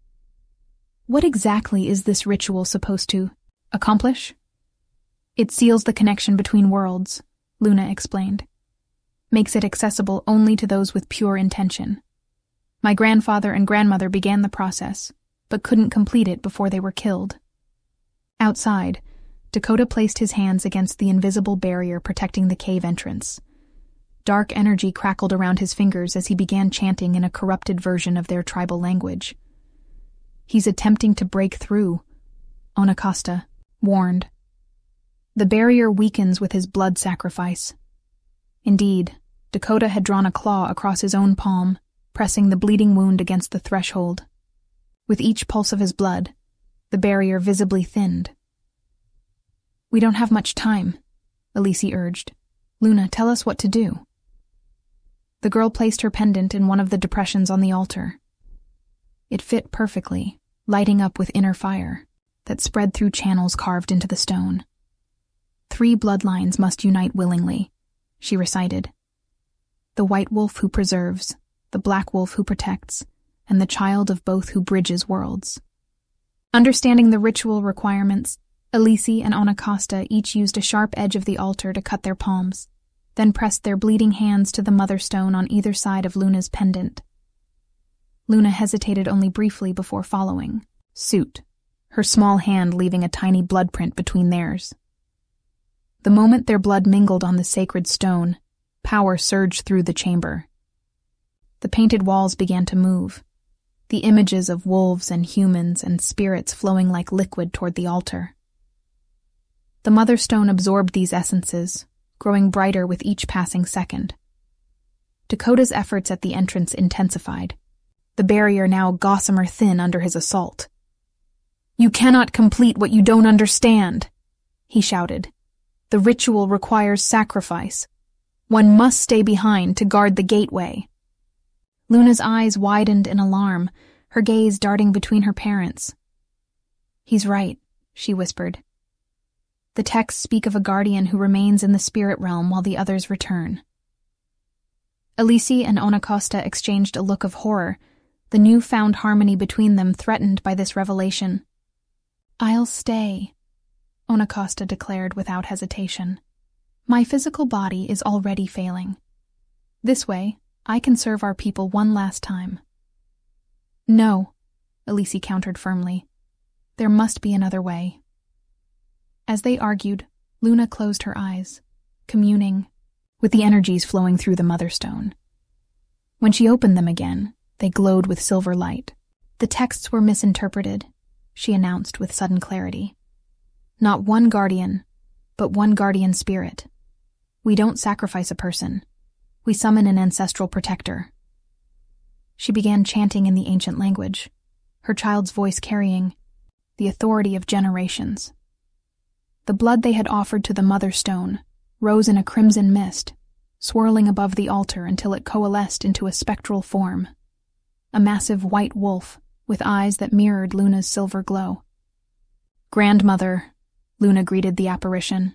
"What exactly is this ritual supposed to accomplish?" "It seals the connection between worlds," Luna explained. "Makes it accessible only to those with pure intention. My grandfather and grandmother began the process, but couldn't complete it before they were killed." Outside, Dakota placed his hands against the invisible barrier protecting the cave entrance. Dark energy crackled around his fingers as he began chanting in a corrupted version of their tribal language. "He's attempting to break through," Onacosta warned. "The barrier weakens with his blood sacrifice." Indeed, Dakota had drawn a claw across his own palm, pressing the bleeding wound against the threshold. With each pulse of his blood, the barrier visibly thinned. "We don't have much time," Elise urged. "Luna, tell us what to do." The girl placed her pendant in one of the depressions on the altar. It fit perfectly, lighting up with inner fire that spread through channels carved into the stone. "3 bloodlines must unite willingly," she recited. "The white wolf who preserves, the black wolf who protects, and the child of both who bridges worlds." Understanding the ritual requirements, Elise and Onacosta each used a sharp edge of the altar to cut their palms, then pressed their bleeding hands to the mother stone on either side of Luna's pendant. Luna hesitated only briefly before following suit, her small hand leaving a tiny blood print between theirs. The moment their blood mingled on the sacred stone, power surged through the chamber. The painted walls began to move, the images of wolves and humans and spirits flowing like liquid toward the altar. The mother stone absorbed these essences, growing brighter with each passing second. Dakota's efforts at the entrance intensified, the barrier now gossamer thin under his assault. "You cannot complete what you don't understand," he shouted. "The ritual requires sacrifice. One must stay behind to guard the gateway." Luna's eyes widened in alarm, her gaze darting between her parents. "He's right," she whispered. "The texts speak of a guardian who remains in the spirit realm while the others return." Elise and Onacosta exchanged a look of horror, the new-found harmony between them threatened by this revelation. "I'll stay," Onacosta declared without hesitation. "My physical body is already failing. This way, I can serve our people one last time." "No," Elise countered firmly. "There must be another way." As they argued, Luna closed her eyes, communing with the energies flowing through the mother stone. When she opened them again, they glowed with silver light. "The texts were misinterpreted," she announced with sudden clarity. "Not one guardian, but one guardian spirit. We don't sacrifice a person. We summon an ancestral protector." She began chanting in the ancient language, her child's voice carrying the authority of generations. The blood they had offered to the mother stone rose in a crimson mist, swirling above the altar until it coalesced into a spectral form. A massive white wolf with eyes that mirrored Luna's silver glow. "Grandmother," Luna greeted the apparition.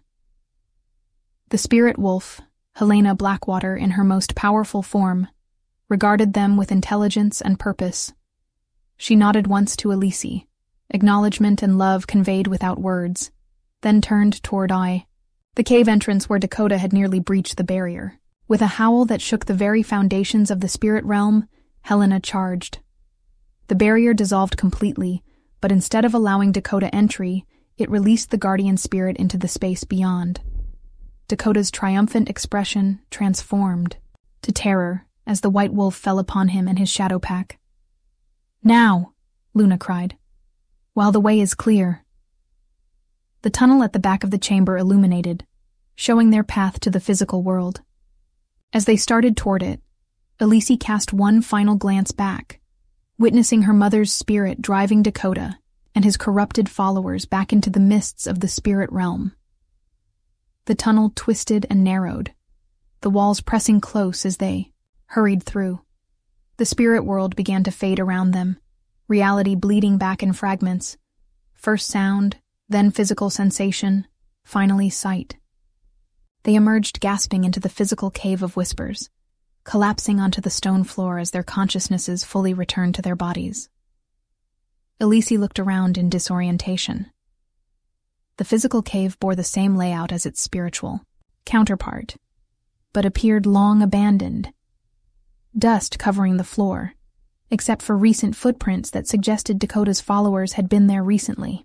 The spirit wolf, Helena Blackwater in her most powerful form, regarded them with intelligence and purpose. She nodded once to Elise, acknowledgement and love conveyed without words, then turned toward Ai, the cave entrance where Dakota had nearly breached the barrier. With a howl that shook the very foundations of the spirit realm, Helena charged. The barrier dissolved completely, but instead of allowing Dakota entry, it released the guardian spirit into the space beyond. Dakota's triumphant expression transformed to terror as the white wolf fell upon him and his shadow pack. "Now!" Luna cried. "While the way is clear." The tunnel at the back of the chamber illuminated, showing their path to the physical world. As they started toward it, Elise cast one final glance back, witnessing her mother's spirit driving Dakota and his corrupted followers back into the mists of the spirit realm. The tunnel twisted and narrowed, the walls pressing close as they hurried through. The spirit world began to fade around them, reality bleeding back in fragments. First sound, then physical sensation, finally sight. They emerged gasping into the physical cave of whispers, collapsing onto the stone floor as their consciousnesses fully returned to their bodies. Elise looked around in disorientation. The physical cave bore the same layout as its spiritual counterpart, but appeared long abandoned. Dust covering the floor, except for recent footprints that suggested Dakota's followers had been there recently.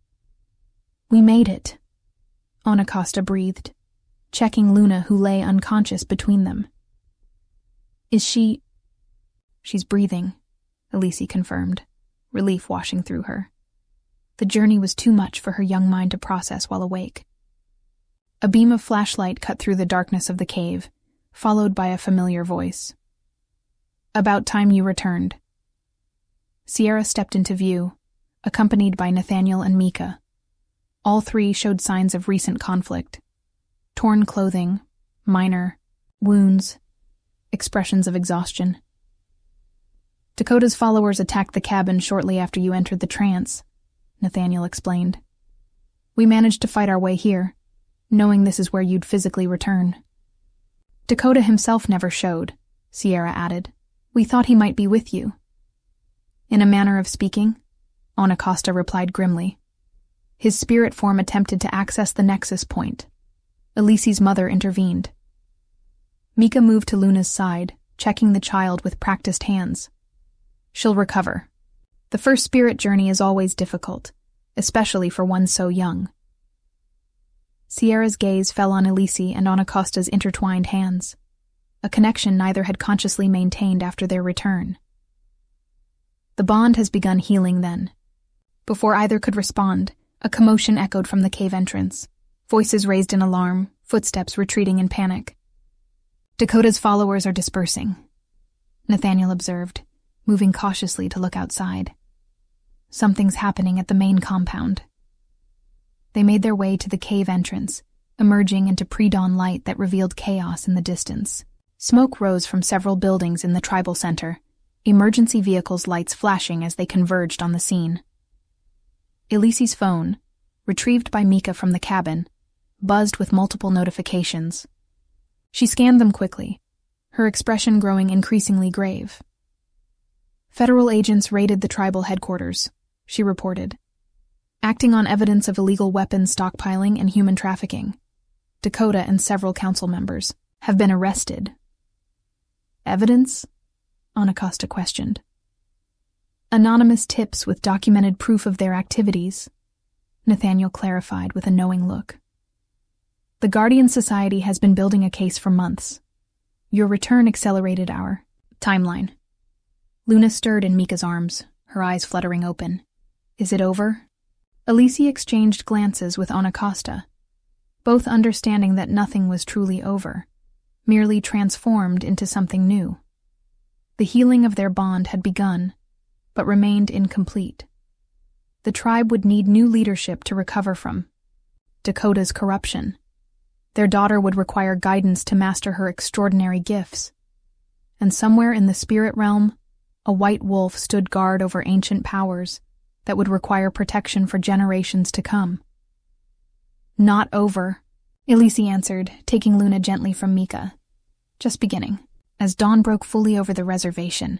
"We made it," Anacosta breathed, checking Luna, who lay unconscious between them. "Is she—" "She's breathing," Elise confirmed, relief washing through her. The journey was too much for her young mind to process while awake. A beam of flashlight cut through the darkness of the cave, followed by a familiar voice. "About time you returned." Sierra stepped into view, accompanied by Nathaniel and Mika. All three showed signs of recent conflict. Torn clothing, minor wounds, expressions of exhaustion. "Dakota's followers attacked the cabin shortly after you entered the trance," Nathaniel explained. "We managed to fight our way here, knowing this is where you'd physically return." "Dakota himself never showed," Sierra added. "We thought he might be with you." "In a manner of speaking," Anacosta replied grimly. "His spirit form attempted to access the nexus point." Elise's mother intervened. Mika moved to Luna's side, checking the child with practiced hands. "She'll recover. The first spirit journey is always difficult, especially for one so young." Sierra's gaze fell on Elise and Anacosta's intertwined hands, a connection neither had consciously maintained after their return. "The bond has begun healing then." Before either could respond, a commotion echoed from the cave entrance. Voices raised in alarm, footsteps retreating in panic. "Dakota's followers are dispersing," Nathaniel observed, moving cautiously to look outside. "Something's happening at the main compound." They made their way to the cave entrance, emerging into pre-dawn light that revealed chaos in the distance. Smoke rose from several buildings in the tribal center, emergency vehicles' lights flashing as they converged on the scene. Elise's phone, retrieved by Mika from the cabin, buzzed with multiple notifications. She scanned them quickly, her expression growing increasingly grave. "Federal agents raided the tribal headquarters," she reported. "Acting on evidence of illegal weapons stockpiling and human trafficking. Dakota and several council members have been arrested." "Evidence?" Anacosta questioned. "Anonymous tips with documented proof of their activities," Nathaniel clarified with a knowing look. "The Guardian Society has been building a case for months. Your return accelerated our timeline." Luna stirred in Mika's arms, her eyes fluttering open. "Is it over?" Elise exchanged glances with Anacosta, both understanding that nothing was truly over, merely transformed into something new. The healing of their bond had begun, but remained incomplete. The tribe would need new leadership to recover from Dakota's corruption. Their daughter would require guidance to master her extraordinary gifts. And somewhere in the spirit realm, a white wolf stood guard over ancient powers that would require protection for generations to come. "Not over," Elise answered, taking Luna gently from Mika. "Just beginning." As dawn broke fully over the reservation,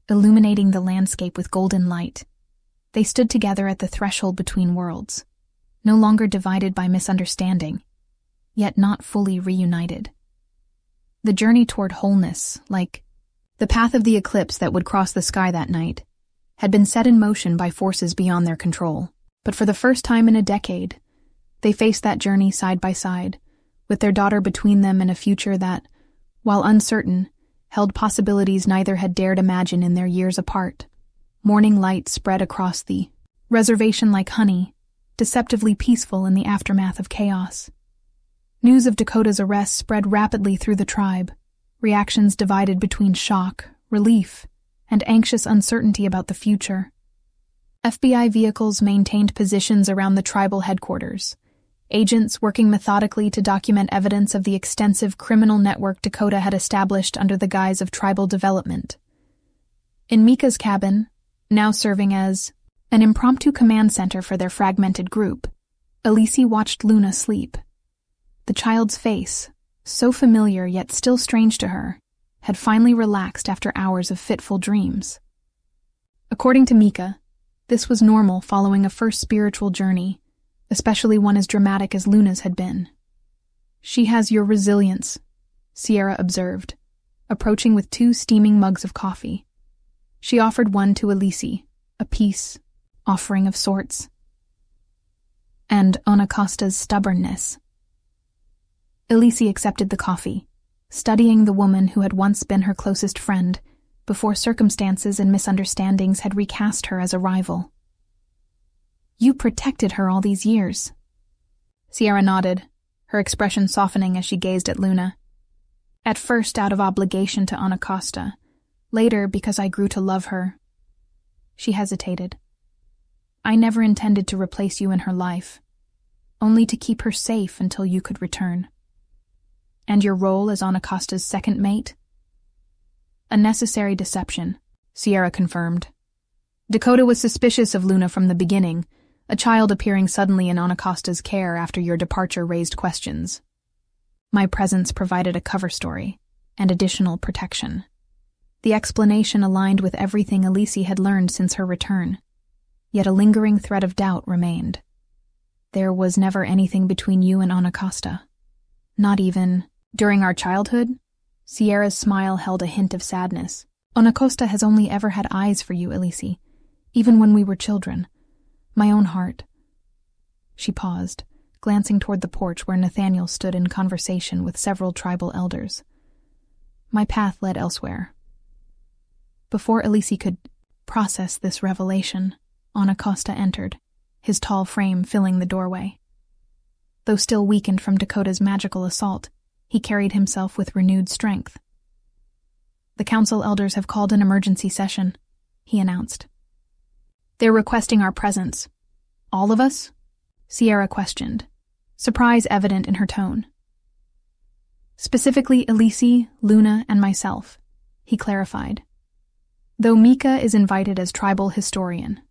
illuminating the landscape with golden light, they stood together at the threshold between worlds. no longer divided by misunderstanding, yet not fully reunited. The journey toward wholeness, like the path of the eclipse that would cross the sky that night, had been set in motion by forces beyond their control. But for the first time in a decade, they faced that journey side by side, with their daughter between them and a future that, while uncertain, held possibilities neither had dared imagine in their years apart. Morning light spread across the reservation like honey, deceptively peaceful in the aftermath of chaos. News of Dakota's arrest spread rapidly through the tribe, reactions divided between shock, relief, and anxious uncertainty about the future. FBI vehicles maintained positions around the tribal headquarters, agents working methodically to document evidence of the extensive criminal network Dakota had established under the guise of tribal development. In Mika's cabin, now serving as an impromptu command center for their fragmented group, Elise watched Luna sleep. The child's face, so familiar yet still strange to her, had finally relaxed after hours of fitful dreams. According to Mika, this was normal following a first spiritual journey, especially one as dramatic as Luna's had been. "She has your resilience," Sierra observed, approaching with 2 steaming mugs of coffee. She offered one to Elise, a peace offering of sorts. "And Anacosta's stubbornness." Elise accepted the coffee, studying the woman who had once been her closest friend, before circumstances and misunderstandings had recast her as a rival. "You protected her all these years." Sierra nodded, her expression softening as she gazed at Luna. "At first out of obligation to Anacosta, later because I grew to love her." She hesitated. "I never intended to replace you in her life, only to keep her safe until you could return." "And your role as Anacosta's second mate?" "A necessary deception," Sierra confirmed. "Dakota was suspicious of Luna from the beginning. A child appearing suddenly in Anacosta's care after your departure raised questions. My presence provided a cover story and additional protection." The explanation aligned with everything Elise had learned since her return, yet a lingering thread of doubt remained. "There was never anything between you and Anacosta? Not even during our childhood?" Sierra's smile held a hint of sadness. "Anacosta has only ever had eyes for you, Elise, even when we were children. My own heart." She paused, glancing toward the porch where Nathaniel stood in conversation with several tribal elders. "My path led elsewhere." Before Elise could process this revelation, Anacosta entered, his tall frame filling the doorway. Though still weakened from Dakota's magical assault, he carried himself with renewed strength. "The council elders have called an emergency session," he announced. "They're requesting our presence." "All of us?" Sierra questioned, surprise evident in her tone. "Specifically Elise, Luna, and myself," he clarified, "though Mika is invited as tribal historian."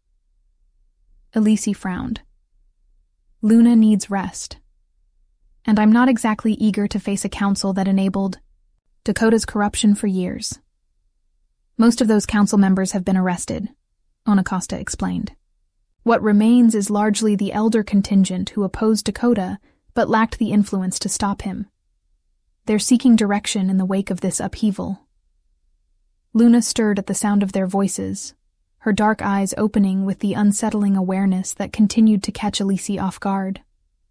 Elise frowned. "Luna needs rest. And I'm not exactly eager to face a council that enabled Dakota's corruption for years." "Most of those council members have been arrested," Anacosta explained. "What remains is largely the elder contingent who opposed Dakota but lacked the influence to stop him. They're seeking direction in the wake of this upheaval." Luna stirred at the sound of their voices, her dark eyes opening with the unsettling awareness that continued to catch Elise off guard.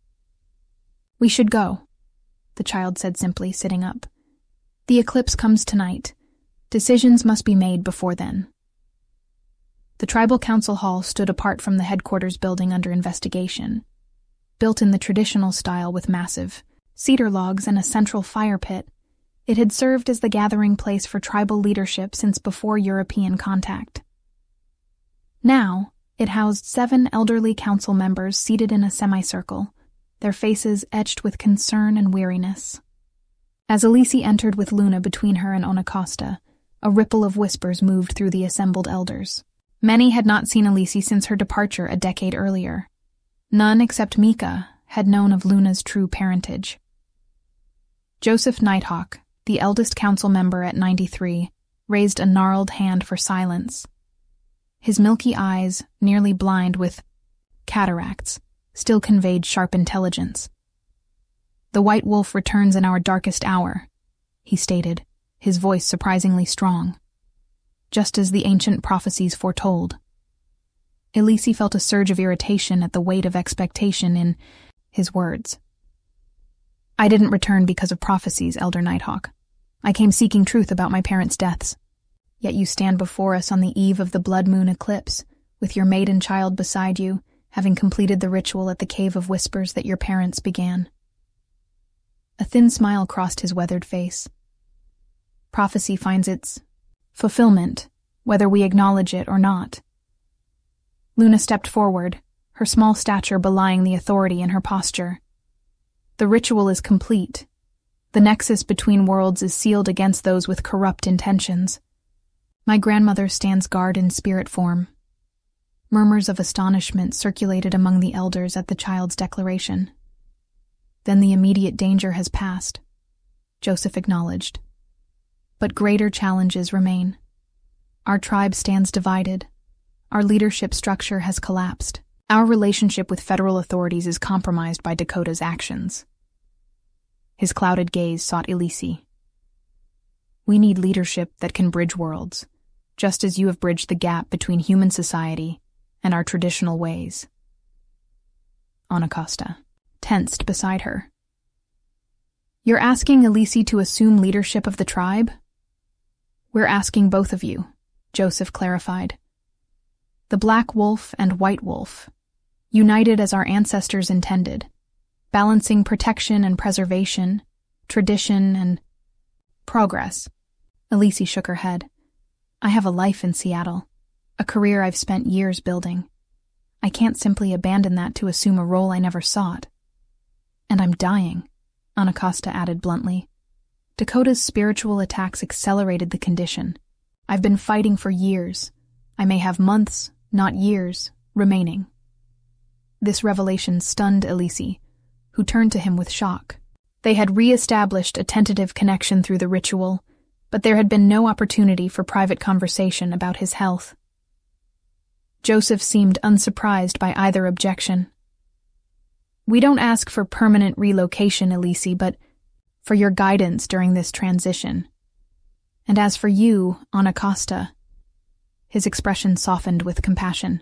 "We should go," the child said simply, sitting up. "The eclipse comes tonight. Decisions must be made before then." The tribal council hall stood apart from the headquarters building under investigation. Built in the traditional style with massive cedar logs and a central fire pit, it had served as the gathering place for tribal leadership since before European contact. Now, it housed 7 elderly council members seated in a semicircle, their faces etched with concern and weariness. As Elise entered with Luna between her and Anacosta, a ripple of whispers moved through the assembled elders. Many had not seen Elise since her departure a decade earlier. None except Mika had known of Luna's true parentage. Joseph Nighthawk, the eldest council member at 93, raised a gnarled hand for silence. His milky eyes, nearly blind with cataracts, still conveyed sharp intelligence. "The White Wolf returns in our darkest hour," he stated, his voice surprisingly strong, just as the ancient prophecies foretold. Elise felt a surge of irritation at the weight of expectation in his words. "I didn't return because of prophecies, Elder Nighthawk. I came seeking truth about my parents' deaths. Yet you stand before us on the eve of the blood moon eclipse, with your maiden child beside you, having completed the ritual at the Cave of Whispers that your parents began." A thin smile crossed his weathered face. "Prophecy finds its fulfillment, whether we acknowledge it or not." Luna stepped forward, her small stature belying the authority in her posture. "The ritual is complete. The nexus between worlds is sealed against those with corrupt intentions. My grandmother stands guard in spirit form." Murmurs of astonishment circulated among the elders at the child's declaration. "Then the immediate danger has passed," Joseph acknowledged. "But greater challenges remain. Our tribe stands divided. Our leadership structure has collapsed. Our relationship with federal authorities is compromised by Dakota's actions." His clouded gaze sought Elise. "We need leadership that can bridge worlds, just as you have bridged the gap between human society and our traditional ways." Anacostia tensed beside her. "You're asking Elise to assume leadership of the tribe?" "We're asking both of you," Joseph clarified. "The Black Wolf and White Wolf, united as our ancestors intended, balancing protection and preservation, tradition and progress." Elise shook her head. "I have a life in Seattle, a career I've spent years building. I can't simply abandon that to assume a role I never sought. And I'm dying," Anacostia added bluntly. "Dakota's spiritual attacks accelerated the condition. I've been fighting for years. I may have months, not years, remaining." This revelation stunned Elise, who turned to him with shock. They had re-established a tentative connection through the ritual, but there had been no opportunity for private conversation about his health. Joseph seemed unsurprised by either objection. "We don't ask for permanent relocation, Elise, but for your guidance during this transition. And as for you, Anacostia," his expression softened with compassion,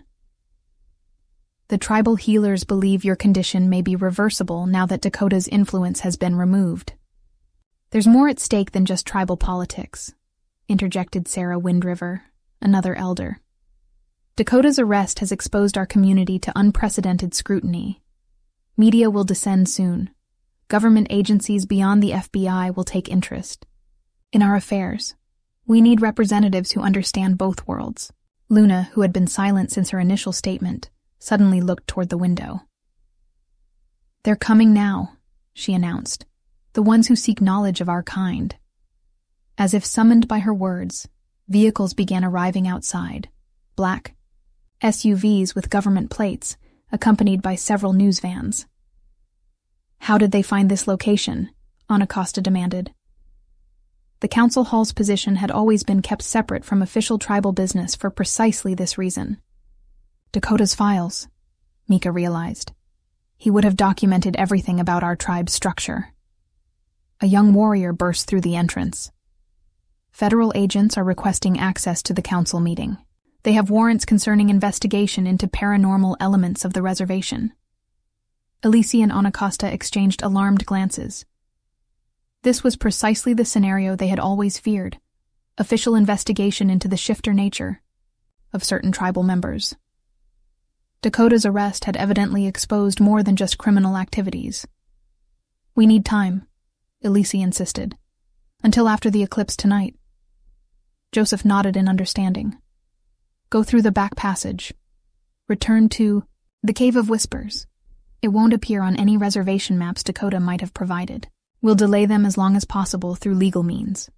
"the tribal healers believe your condition may be reversible now that Dakota's influence has been removed." "There's more at stake than just tribal politics," interjected Sarah Windriver, another elder. "Dakota's arrest has exposed our community to unprecedented scrutiny. Media will descend soon. Government agencies beyond the FBI will take interest in our affairs. We need representatives who understand both worlds." Luna, who had been silent since her initial statement, suddenly looked toward the window. "They're coming now," she announced, "the ones who seek knowledge of our kind." As if summoned by her words, vehicles began arriving outside, black SUVs with government plates, accompanied by several news vans. "How did they find this location?" Anacostia demanded. The council hall's position had always been kept separate from official tribal business for precisely this reason. Dakota's files, Mika realized. He would have documented everything about our tribe's structure. A young warrior burst through the entrance. "Federal agents are requesting access to the council meeting. They have warrants concerning investigation into paranormal elements of the reservation." Elise and Anacostia exchanged alarmed glances. This was precisely the scenario they had always feared: official investigation into the shifter nature of certain tribal members. Dakota's arrest had evidently exposed more than just criminal activities. "We need time," Elise insisted, "until after the eclipse tonight." Joseph nodded in understanding. "Go through the back passage. Return to the Cave of Whispers. It won't appear on any reservation maps Dakota might have provided. We'll delay them as long as possible through legal means."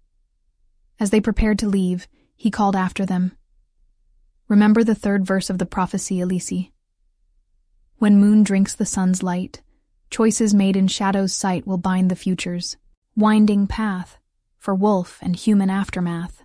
As they prepared to leave, he called after them. "Remember the third verse of the prophecy, Elise. When moon drinks the sun's light, choices made in shadow's sight will bind the futures. Winding path for wolf and human aftermath."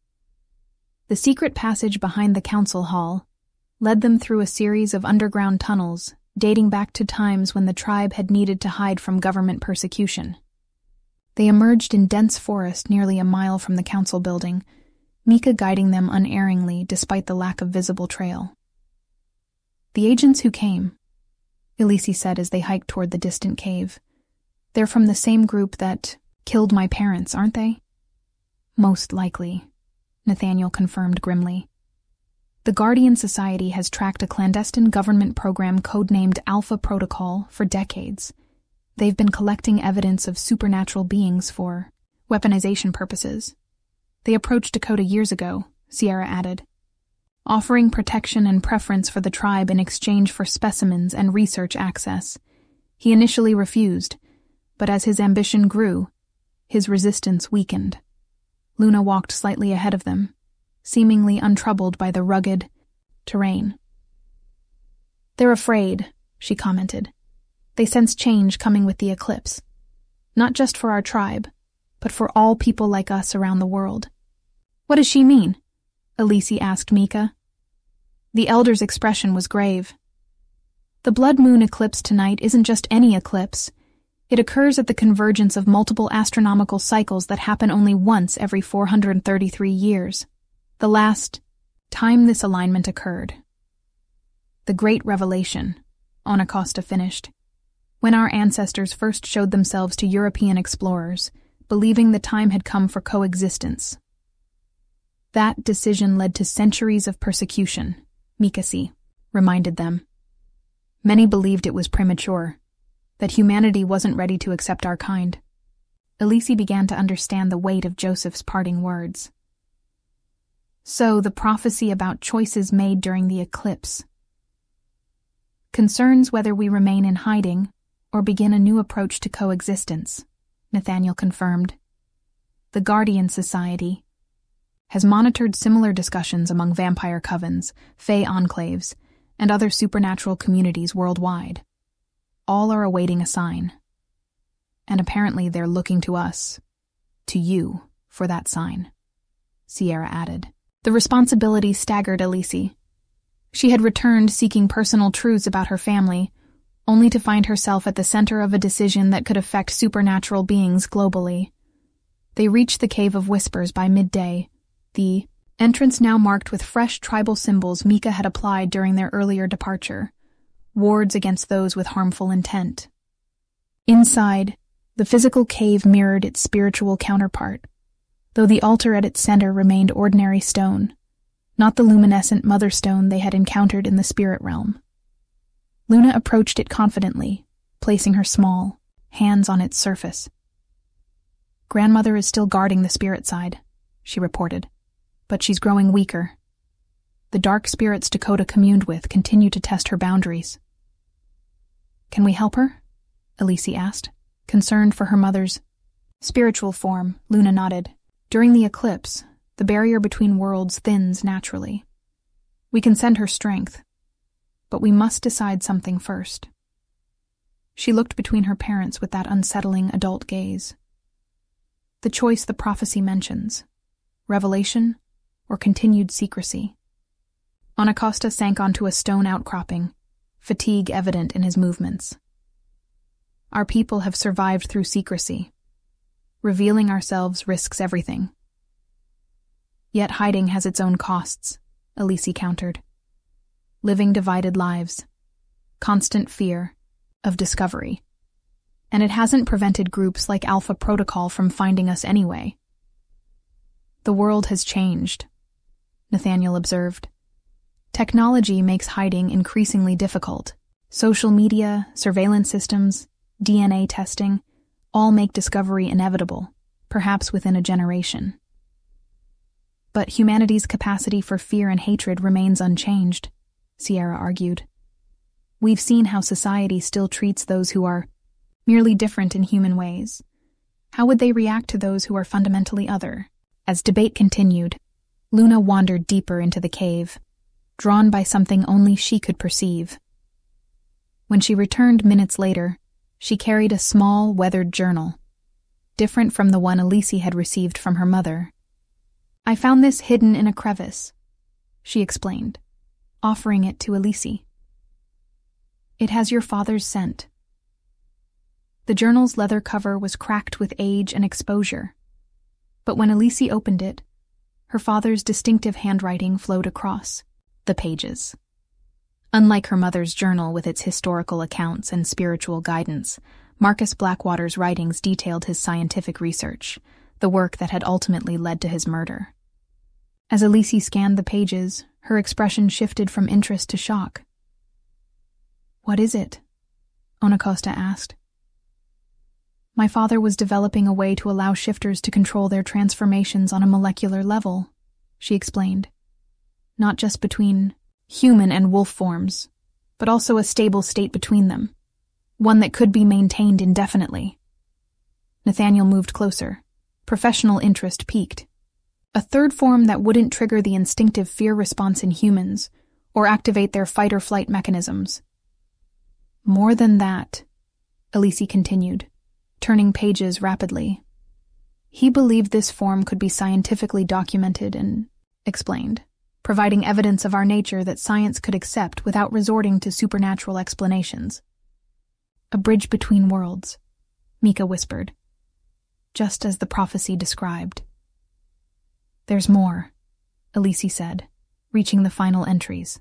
The secret passage behind the council hall led them through a series of underground tunnels dating back to times when the tribe had needed to hide from government persecution. They emerged in dense forest nearly a mile from the council building, Mika guiding them unerringly despite the lack of visible trail. "The agents who came," Elise said as they hiked toward the distant cave. "They're from the same group that killed my parents, aren't they?" "Most likely," Nathaniel confirmed grimly. "The Guardian Society has tracked a clandestine government program codenamed Alpha Protocol for decades. They've been collecting evidence of supernatural beings for weaponization purposes. They approached Dakota years ago," Sierra added, "offering protection and preference for the tribe in exchange for specimens and research access. He initially refused, but as his ambition grew, his resistance weakened." Luna walked slightly ahead of them, seemingly untroubled by the rugged terrain. "They're afraid," she commented. "They sense change coming with the eclipse. Not just for our tribe, but for all people like us around the world." "What does she mean?" Elise asked Mika. The elder's expression was grave. "The blood moon eclipse tonight isn't just any eclipse. It occurs at the convergence of multiple astronomical cycles that happen only once every 433 years. The last time this alignment occurred. The Great Revelation," Onacosta finished, "when our ancestors first showed themselves to European explorers, believing the time had come for coexistence. That decision led to centuries of persecution," Mikasi reminded them. "Many believed it was premature, that humanity wasn't ready to accept our kind." Elise began to understand the weight of Joseph's parting words. So the prophecy about choices made during the eclipse concerns whether we remain in hiding or begin a new approach to coexistence, Nathaniel confirmed. The Guardian Society has monitored similar discussions among vampire covens, fae enclaves, and other supernatural communities worldwide. All are awaiting a sign. And apparently they're looking to us, to you, for that sign, Sierra added. The responsibility staggered Elise. She had returned seeking personal truths about her family, only to find herself at the center of a decision that could affect supernatural beings globally. They reached the Cave of Whispers by midday, the entrance now marked with fresh tribal symbols Mika had applied during their earlier departure, wards against those with harmful intent. Inside, the physical cave mirrored its spiritual counterpart, though the altar at its center remained ordinary stone, not the luminescent mother stone they had encountered in the spirit realm. Luna approached it confidently, placing her small hands on its surface. "Grandmother is still guarding the spirit side," she reported, "but she's growing weaker. The dark spirits Dakota communed with continue to test her boundaries." "Can we help her?" Elise asked, concerned for her mother's spiritual form. Luna nodded. "During the eclipse, the barrier between worlds thins naturally. We can send her strength, but we must decide something first." She looked between her parents with that unsettling adult gaze. The choice the prophecy mentions, revelation or continued secrecy. Onacosta sank onto a stone outcropping, fatigue evident in his movements. "Our people have survived through secrecy. Revealing ourselves risks everything." "Yet hiding has its own costs," Elise countered. "Living divided lives, constant fear of discovery. And it hasn't prevented groups like Alpha Protocol from finding us anyway." "The world has changed," Nathaniel observed. "Technology makes hiding increasingly difficult. Social media, surveillance systems, DNA testing, all make discovery inevitable, perhaps within a generation. But humanity's capacity for fear and hatred remains unchanged," Sierra argued. "We've seen how society still treats those who are merely different in human ways. How would they react to those who are fundamentally other?" As debate continued, Luna wandered deeper into the cave, drawn by something only she could perceive. When she returned minutes later, she carried a small, weathered journal, different from the one Elise had received from her mother. "I found this hidden in a crevice," she explained, offering it to Elise. It has your father's scent. The journal's leather cover was cracked with age and exposure, but when Elise opened it, her father's distinctive handwriting flowed across the pages. Unlike her mother's journal with its historical accounts and spiritual guidance, Marcus Blackwater's writings detailed his scientific research, the work that had ultimately led to his murder. As Elise scanned the pages, her expression shifted from interest to shock. "What is it?" Onacosta asked. "My father was developing a way to allow shifters to control their transformations on a molecular level," she explained. "Not just between human and wolf forms, but also a stable state between them, one that could be maintained indefinitely." Nathaniel moved closer. Professional interest piqued. A third form that wouldn't trigger the instinctive fear response in humans or activate their fight-or-flight mechanisms. "More than that," Elise continued, turning pages rapidly. "He believed this form could be scientifically documented and explained, providing evidence of our nature that science could accept without resorting to supernatural explanations." "A bridge between worlds," Mika whispered, "just as the prophecy described." "There's more," Elise said, reaching the final entries.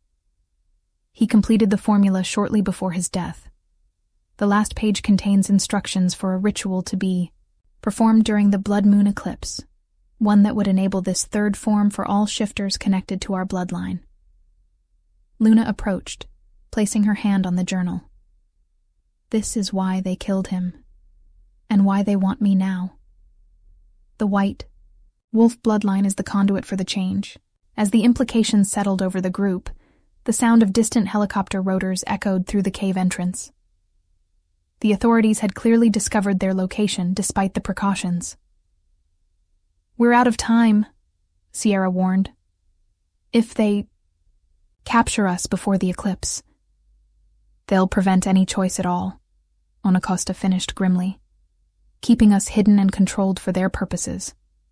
He completed the formula shortly before his death. The last page contains instructions for a ritual to be performed during the blood moon eclipse, one that would enable this third form for all shifters connected to our bloodline. Luna approached, placing her hand on the journal. "This is why they killed him, and why they want me now. The white wolf bloodline is the conduit for the change." As the implications settled over the group, the sound of distant helicopter rotors echoed through the cave entrance. The authorities had clearly discovered their location despite the precautions. "We're out of time," Sierra warned. "If they capture us before the eclipse, they'll prevent any choice at all," Onacosta finished grimly, "keeping us hidden and controlled for their purposes."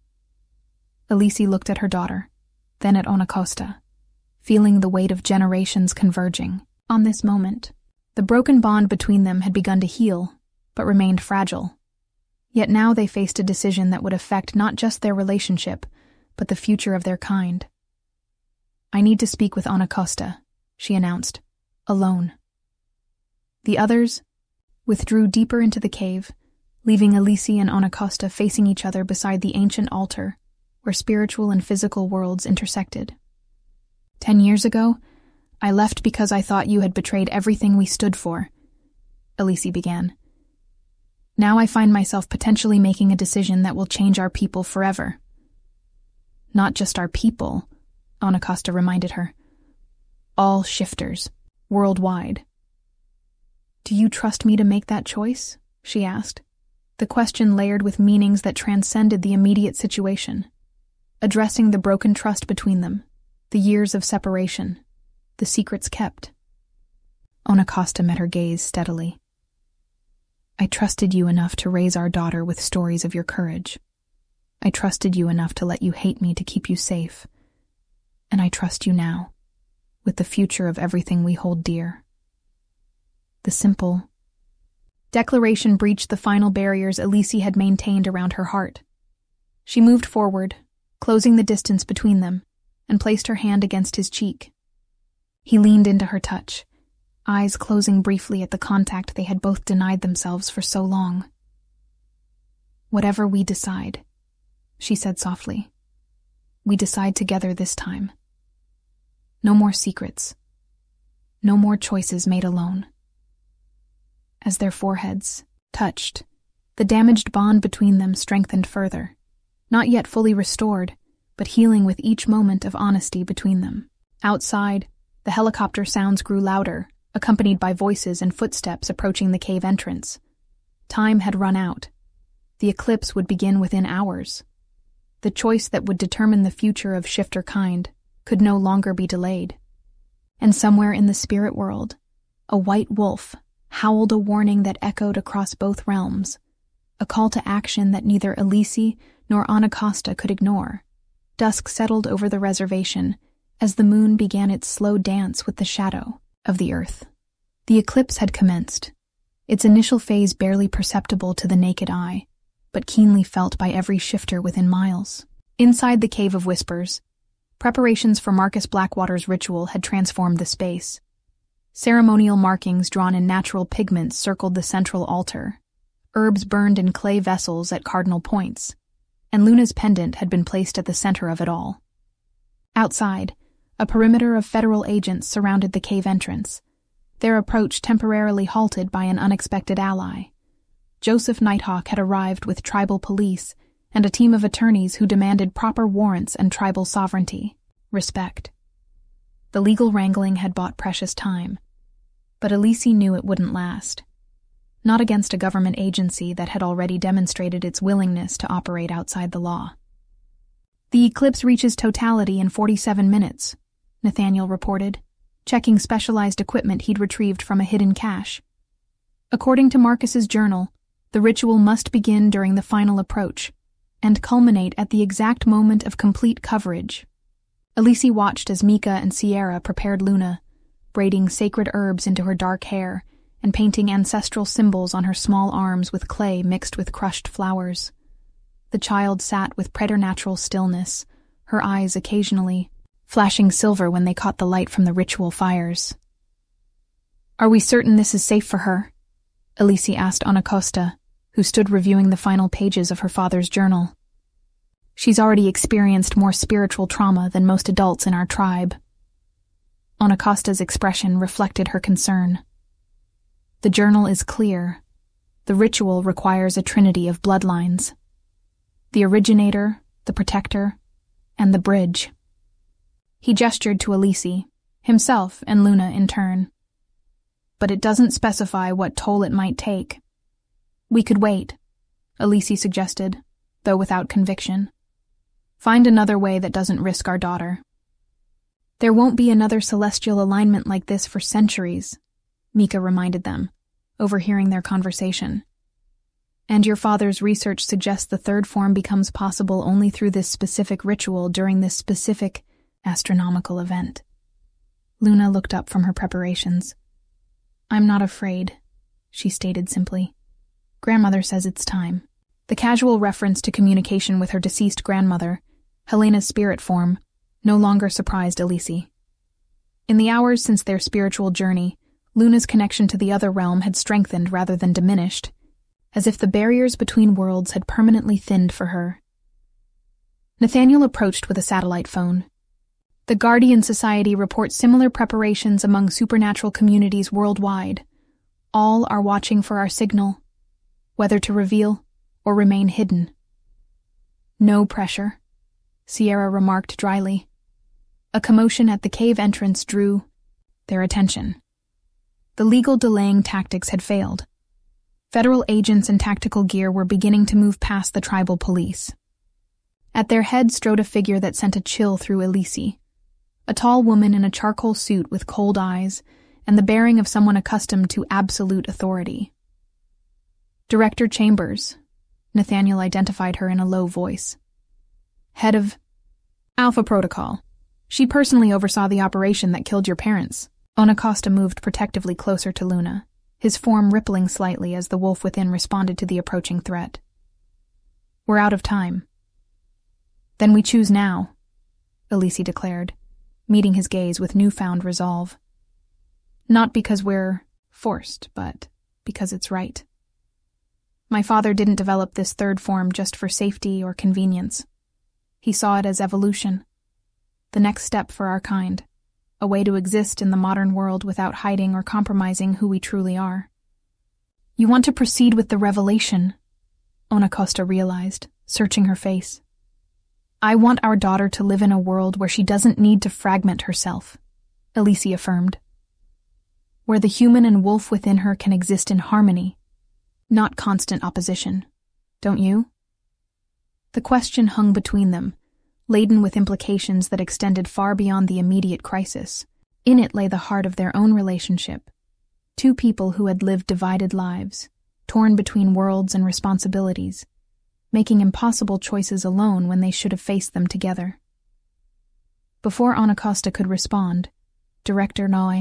Elise looked at her daughter, then at Onacosta, feeling the weight of generations converging on this moment. The broken bond between them had begun to heal, but remained fragile. Yet now they faced a decision that would affect not just their relationship, but the future of their kind. "I need to speak with Onacosta," she announced, alone. The others withdrew deeper into the cave, leaving Elise and Onacosta facing each other beside the ancient altar, where spiritual and physical worlds intersected. 10 years ago, I left because I thought you had betrayed everything we stood for," Elise began. "Now I find myself potentially making a decision that will change our people forever." "Not just our people," Onacosta reminded her. "All shifters, worldwide." "Do you trust me to make that choice?" she asked, the question layered with meanings that transcended the immediate situation, addressing the broken trust between them, the years of separation, the secrets kept. Onacosta met her gaze steadily. "I trusted you enough to raise our daughter with stories of your courage. I trusted you enough to let you hate me to keep you safe. And I trust you now, with the future of everything we hold dear." The simple declaration breached the final barriers Elise had maintained around her heart. She moved forward, closing the distance between them, and placed her hand against his cheek. He leaned into her touch, eyes closing briefly at the contact they had both denied themselves for so long. "Whatever we decide," she said softly, "we decide together this time. No more secrets. No more choices made alone." As their foreheads touched, the damaged bond between them strengthened further, not yet fully restored, but healing with each moment of honesty between them. Outside, the helicopter sounds grew louder, accompanied by voices and footsteps approaching the cave entrance. Time had run out. The eclipse would begin within hours. The choice that would determine the future of shifter kind could no longer be delayed. And somewhere in the spirit world, a white wolf howled a warning that echoed across both realms, a call to action that neither Elise nor Onacosta could ignore. Dusk settled over the reservation as the moon began its slow dance with the shadow of the earth. The eclipse had commenced, its initial phase barely perceptible to the naked eye, but keenly felt by every shifter within miles. Inside the Cave of Whispers, preparations for Marcus Blackwater's ritual had transformed the space. Ceremonial markings drawn in natural pigments circled the central altar, herbs burned in clay vessels at cardinal points, and Luna's pendant had been placed at the center of it all. Outside, a perimeter of federal agents surrounded the cave entrance, their approach temporarily halted by an unexpected ally. Joseph Nighthawk had arrived with tribal police and a team of attorneys who demanded proper warrants and tribal sovereignty, respect. The legal wrangling had bought precious time, but Elise knew it wouldn't last. Not against a government agency that had already demonstrated its willingness to operate outside the law. The eclipse reaches totality in 47 minutes, Nathaniel reported, checking specialized equipment he'd retrieved from a hidden cache. According to Marcus's journal, the ritual must begin during the final approach and culminate at the exact moment of complete coverage. Elise watched as Mika and Sierra prepared Luna, braiding sacred herbs into her dark hair and painting ancestral symbols on her small arms with clay mixed with crushed flowers. The child sat with preternatural stillness, her eyes occasionally flashing silver when they caught the light from the ritual fires. "Are we certain this is safe for her?" Elise asked Anacosta, who stood reviewing the final pages of her father's journal. "She's already experienced more spiritual trauma than most adults in our tribe." Anacosta's expression reflected her concern. "The journal is clear. The ritual requires a trinity of bloodlines. The originator, the protector, and the bridge." He gestured to Elise, himself and Luna in turn. "But it doesn't specify what toll it might take." "We could wait," Elise suggested, though without conviction. "Find another way that doesn't risk our daughter." "There won't be another celestial alignment like this for centuries," Mika reminded them, overhearing their conversation. "And your father's research suggests the third form becomes possible only through this specific ritual during this specific astronomical event." Luna looked up from her preparations. "I'm not afraid," she stated simply. "Grandmother says it's time." The casual reference to communication with her deceased grandmother, Helena's spirit form, no longer surprised Elise. In the hours since their spiritual journey, Luna's connection to the other realm had strengthened rather than diminished, as if the barriers between worlds had permanently thinned for her. Nathaniel approached with a satellite phone. The Guardian Society reports similar preparations among supernatural communities worldwide. All are watching for our signal, whether to reveal or remain hidden. "No pressure," Sierra remarked dryly. A commotion at the cave entrance drew their attention. The legal delaying tactics had failed. Federal agents in tactical gear were beginning to move past the tribal police. At their head strode a figure that sent a chill through Elise. A tall woman in a charcoal suit with cold eyes and the bearing of someone accustomed to absolute authority. "Director Chambers," Nathaniel identified her in a low voice. "Head of Alpha Protocol. She personally oversaw the operation that killed your parents." Anacosta moved protectively closer to Luna, his form rippling slightly as the wolf within responded to the approaching threat. "We're out of time." "Then we choose now," Elise declared, meeting his gaze with newfound resolve. "Not because we're forced, but because it's right. My father didn't develop this third form just for safety or convenience. He saw it as evolution, the next step for our kind, a way to exist in the modern world without hiding or compromising who we truly are." "You want to proceed with the revelation," Anacosta realized, searching her face. "I want our daughter to live in a world where she doesn't need to fragment herself," Elise affirmed. "Where the human and wolf within her can exist in harmony, not constant opposition. Don't you?" The question hung between them, laden with implications that extended far beyond the immediate crisis. In it lay the heart of their own relationship. Two people who had lived divided lives, torn between worlds and responsibilities, making impossible choices alone when they should have faced them together. Before Anacosta could respond, Director Noe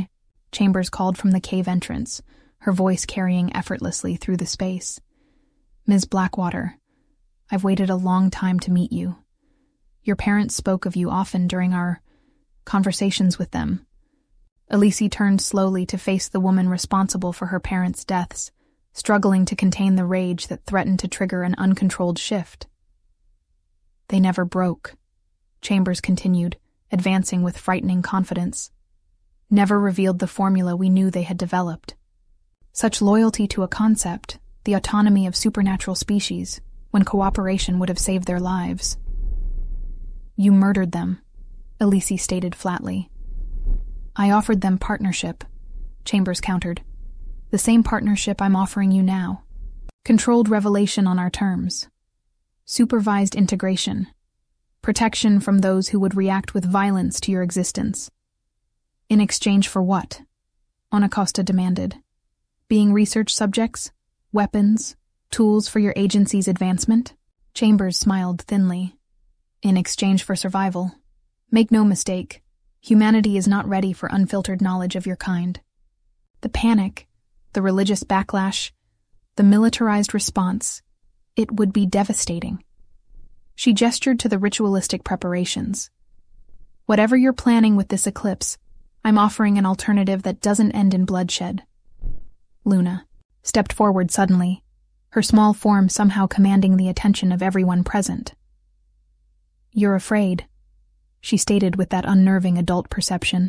Chambers called from the cave entrance, her voice carrying effortlessly through the space. "Ms. Blackwater, I've waited a long time to meet you. Your parents spoke of you often during our conversations with them." Elise turned slowly to face the woman responsible for her parents' deaths, struggling to contain the rage that threatened to trigger an uncontrolled shift. "They never broke," Chambers continued, advancing with frightening confidence. "Never revealed the formula we knew they had developed. Such loyalty to a concept, the autonomy of supernatural species, when cooperation would have saved their lives." "You murdered them," Elise stated flatly. "I offered them partnership," Chambers countered. "The same partnership I'm offering you now. Controlled revelation on our terms. Supervised integration. Protection from those who would react with violence to your existence." "In exchange for what?" Anacosta demanded. "Being research subjects? Weapons? Tools for your agency's advancement?" Chambers smiled thinly. "In exchange for survival. Make no mistake, humanity is not ready for unfiltered knowledge of your kind. The panic, the religious backlash, the militarized response, it would be devastating." She gestured to the ritualistic preparations. "Whatever you're planning with this eclipse, I'm offering an alternative that doesn't end in bloodshed." Luna stepped forward suddenly, her small form somehow commanding the attention of everyone present. "You're afraid," she stated with that unnerving adult perception.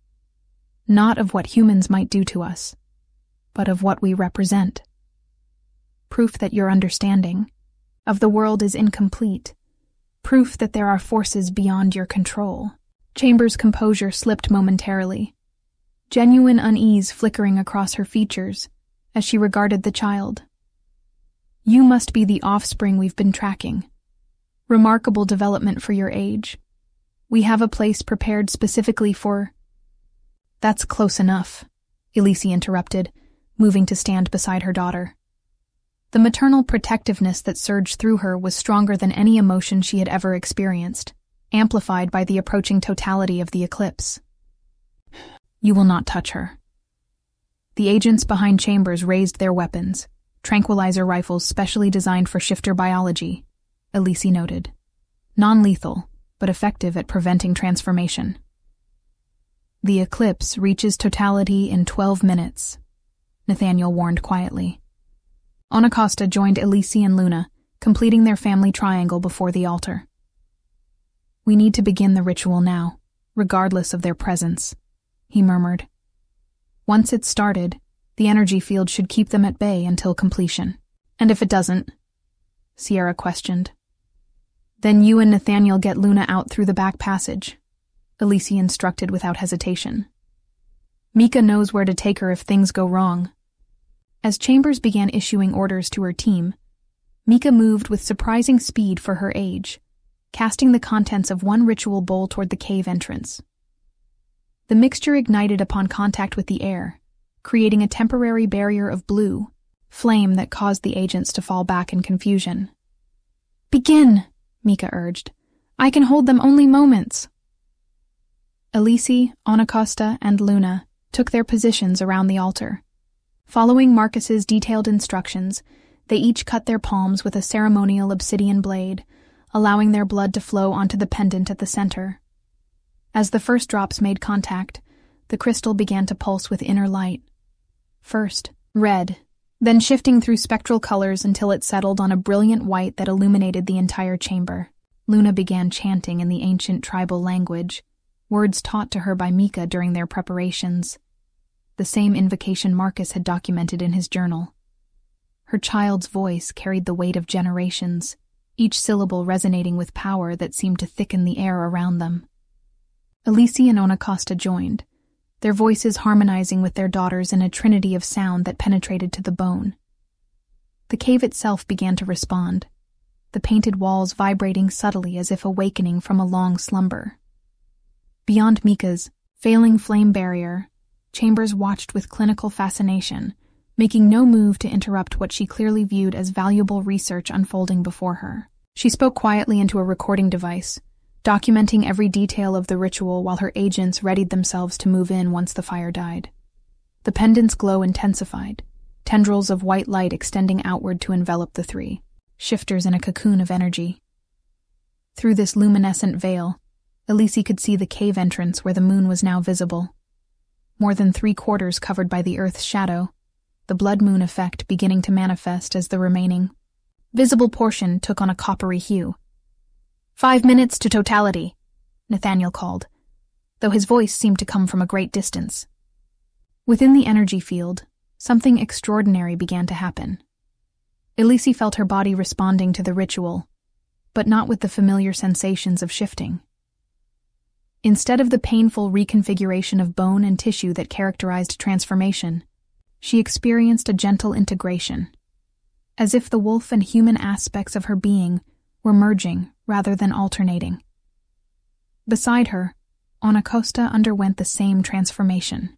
"Not of what humans might do to us, but of what we represent. Proof that your understanding of the world is incomplete. Proof that there are forces beyond your control." Chambers' composure slipped momentarily, genuine unease flickering across her features as she regarded the child. "You must be the offspring we've been tracking. Remarkable development for your age. We have a place prepared specifically for—" "That's close enough," Elise interrupted, moving to stand beside her daughter. The maternal protectiveness that surged through her was stronger than any emotion she had ever experienced, amplified by the approaching totality of the eclipse. "You will not touch her." The agents behind Chambers raised their weapons, tranquilizer rifles specially designed for shifter biology, Elise noted. Non-lethal, but effective at preventing transformation. "The eclipse reaches totality in 12 minutes, Nathaniel warned quietly. Anacosta joined Elise and Luna, completing their family triangle before the altar. "We need to begin the ritual now, regardless of their presence," he murmured. "Once it's started, the energy field should keep them at bay until completion." "And if it doesn't?" Sierra questioned. "Then you and Nathaniel get Luna out through the back passage," Elise instructed without hesitation. "Mika knows where to take her if things go wrong." As Chambers began issuing orders to her team, Mika moved with surprising speed for her age, casting the contents of one ritual bowl toward the cave entrance. The mixture ignited upon contact with the air, creating a temporary barrier of blue, flame that caused the agents to fall back in confusion. "Begin," Mika urged. "I can hold them only moments." Elise, Anacosta, and Luna took their positions around the altar. Following Marcus's detailed instructions, they each cut their palms with a ceremonial obsidian blade, allowing their blood to flow onto the pendant at the center. As the first drops made contact, the crystal began to pulse with inner light. First, red, then shifting through spectral colors until it settled on a brilliant white that illuminated the entire chamber. Luna began chanting in the ancient tribal language, words taught to her by Mika during their preparations. The same invocation Marcus had documented in his journal. Her child's voice carried the weight of generations, each syllable resonating with power that seemed to thicken the air around them. Elise and Anacosta joined, their voices harmonizing with their daughters in a trinity of sound that penetrated to the bone. The cave itself began to respond, the painted walls vibrating subtly as if awakening from a long slumber. Beyond Mika's failing flame barrier, Chambers watched with clinical fascination, making no move to interrupt what she clearly viewed as valuable research unfolding before her. She spoke quietly into a recording device, documenting every detail of the ritual while her agents readied themselves to move in once the fire died. The pendant's glow intensified, tendrils of white light extending outward to envelop the three, shifters in a cocoon of energy. Through this luminescent veil, Elise could see the cave entrance where the moon was now visible. More than 3/4 covered by the Earth's shadow, the blood moon effect beginning to manifest as the remaining visible portion took on a coppery hue. 5 minutes to totality, Nathaniel called, though his voice seemed to come from a great distance. Within the energy field, something extraordinary began to happen. Elise felt her body responding to the ritual, but not with the familiar sensations of shifting. Instead of the painful reconfiguration of bone and tissue that characterized transformation, she experienced a gentle integration, as if the wolf and human aspects of her being were merging rather than alternating. Beside her, Onacosta underwent the same transformation.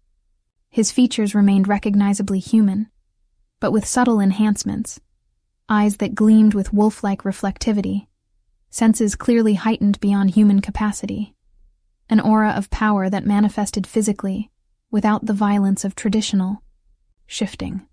His features remained recognizably human, but with subtle enhancements, eyes that gleamed with wolf-like reflectivity, senses clearly heightened beyond human capacity, an aura of power that manifested physically without the violence of traditional shifting.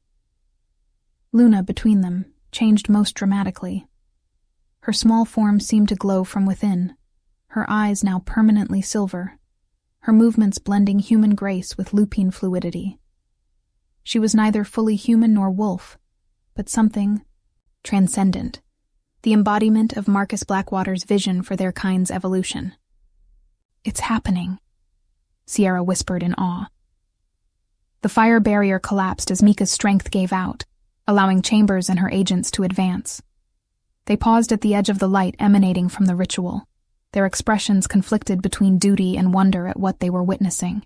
Luna, between them, changed most dramatically. Her small form seemed to glow from within, her eyes now permanently silver, her movements blending human grace with lupine fluidity. She was neither fully human nor wolf, but something transcendent, the embodiment of Marcus Blackwater's vision for their kind's evolution. "It's happening," Sierra whispered in awe. The fire barrier collapsed as Mika's strength gave out, allowing Chambers and her agents to advance. They paused at the edge of the light emanating from the ritual, their expressions conflicted between duty and wonder at what they were witnessing.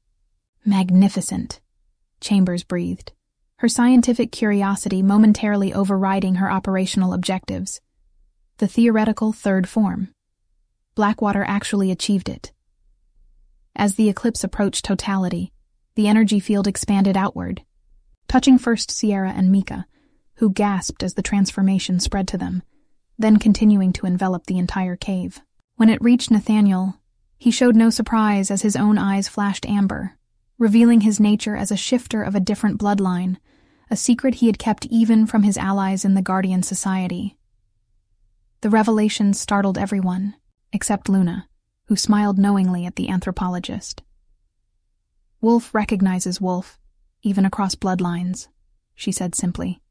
"Magnificent," Chambers breathed, her scientific curiosity momentarily overriding her operational objectives. The theoretical third form. Blackwater actually achieved it. As the eclipse approached totality, the energy field expanded outward, touching first Sierra and Mika, who gasped as the transformation spread to them, then continuing to envelop the entire cave. When it reached Nathaniel, he showed no surprise as his own eyes flashed amber, revealing his nature as a shifter of a different bloodline, a secret he had kept even from his allies in the Guardian Society. The revelation startled everyone, except Luna, who smiled knowingly at the anthropologist. "Wolf recognizes wolf, even across bloodlines," she said simply.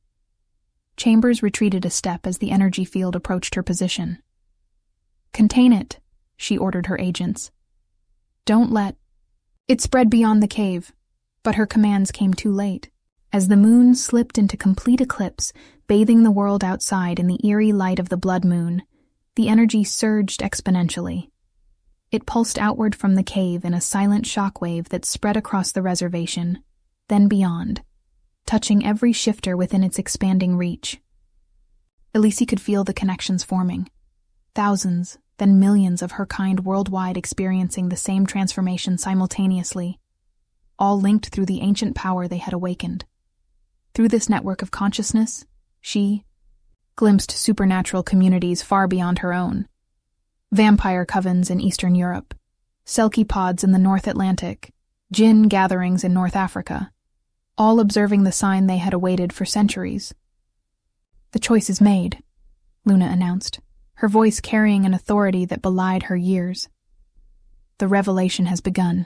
Chambers retreated a step as the energy field approached her position. "Contain it," she ordered her agents. "Don't let..." It spread beyond the cave, but her commands came too late. As the moon slipped into complete eclipse, bathing the world outside in the eerie light of the blood moon, the energy surged exponentially. It pulsed outward from the cave in a silent shockwave that spread across the reservation, then beyond, touching every shifter within its expanding reach. Elise could feel the connections forming. Thousands, then millions of her kind worldwide experiencing the same transformation simultaneously, all linked through the ancient power they had awakened. Through this network of consciousness, she glimpsed supernatural communities far beyond her own. Vampire covens in Eastern Europe, Selkie pods in the North Atlantic, Jinn gatherings in North Africa, all observing the sign they had awaited for centuries. "The choice is made," Luna announced, her voice carrying an authority that belied her years. "The revelation has begun."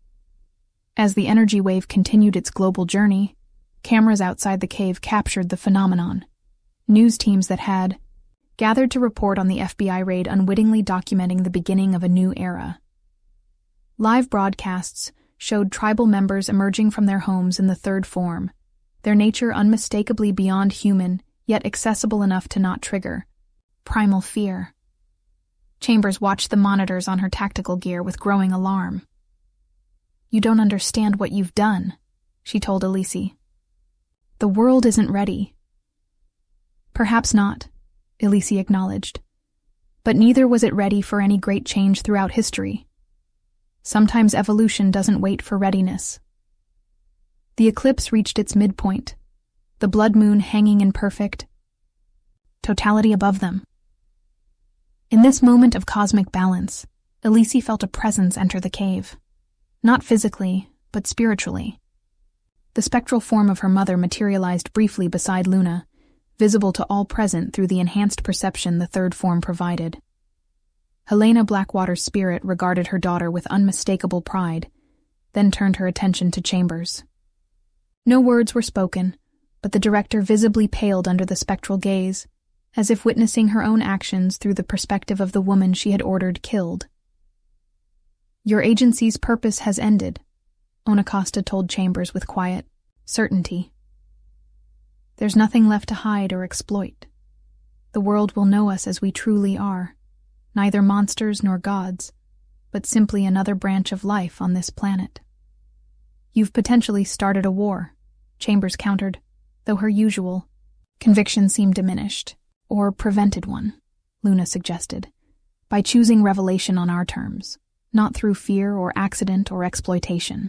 As the energy wave continued its global journey, cameras outside the cave captured the phenomenon. News teams that had gathered to report on the FBI raid unwittingly documenting the beginning of a new era. Live broadcasts showed tribal members emerging from their homes in the third form, their nature unmistakably beyond human, yet accessible enough to not trigger primal fear. Chambers watched the monitors on her tactical gear with growing alarm. "You don't understand what you've done," she told Elise. "The world isn't ready." "Perhaps not," Elise acknowledged. "But neither was it ready for any great change throughout history. Sometimes evolution doesn't wait for readiness." The eclipse reached its midpoint, the blood moon hanging in perfect totality above them. In this moment of cosmic balance, Elise felt a presence enter the cave. Not physically, but spiritually. The spectral form of her mother materialized briefly beside Luna, visible to all present through the enhanced perception the third form provided. Helena Blackwater's spirit regarded her daughter with unmistakable pride, then turned her attention to Chambers. No words were spoken, but the director visibly paled under the spectral gaze, as if witnessing her own actions through the perspective of the woman she had ordered killed. "Your agency's purpose has ended," Onacosta told Chambers with quiet certainty. "There's nothing left to hide or exploit. The world will know us as we truly are, neither monsters nor gods, but simply another branch of life on this planet." "You've potentially started a war," Chambers countered, though her usual conviction seemed diminished. "Or prevented one," Luna suggested, "by choosing revelation on our terms, not through fear or accident or exploitation."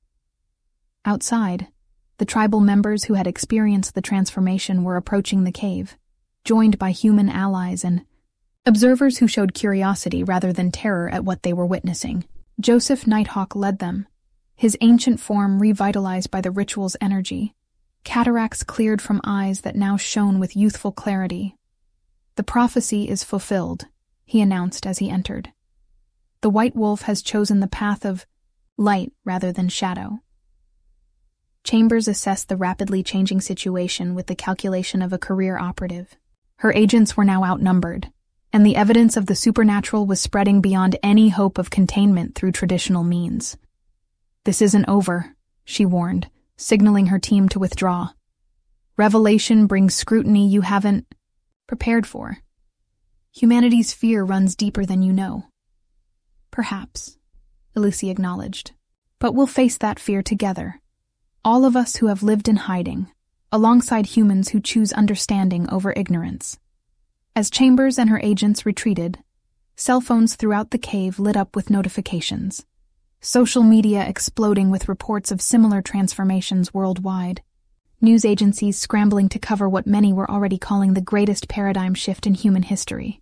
Outside, the tribal members who had experienced the transformation were approaching the cave, joined by human allies and observers who showed curiosity rather than terror at what they were witnessing. Joseph Nighthawk led them, his ancient form revitalized by the ritual's energy, cataracts cleared from eyes that now shone with youthful clarity. "The prophecy is fulfilled," he announced as he entered. "The White Wolf has chosen the path of light rather than shadow." Chambers assessed the rapidly changing situation with the calculation of a career operative. Her agents were now outnumbered, and the evidence of the supernatural was spreading beyond any hope of containment through traditional means. "This isn't over," she warned, signaling her team to withdraw. "Revelation brings scrutiny you haven't prepared for. Humanity's fear runs deeper than you know." "Perhaps," Elise acknowledged. "But we'll face that fear together. All of us who have lived in hiding, alongside humans who choose understanding over ignorance." As Chambers and her agents retreated, cell phones throughout the cave lit up with notifications, social media exploding with reports of similar transformations worldwide, news agencies scrambling to cover what many were already calling the greatest paradigm shift in human history.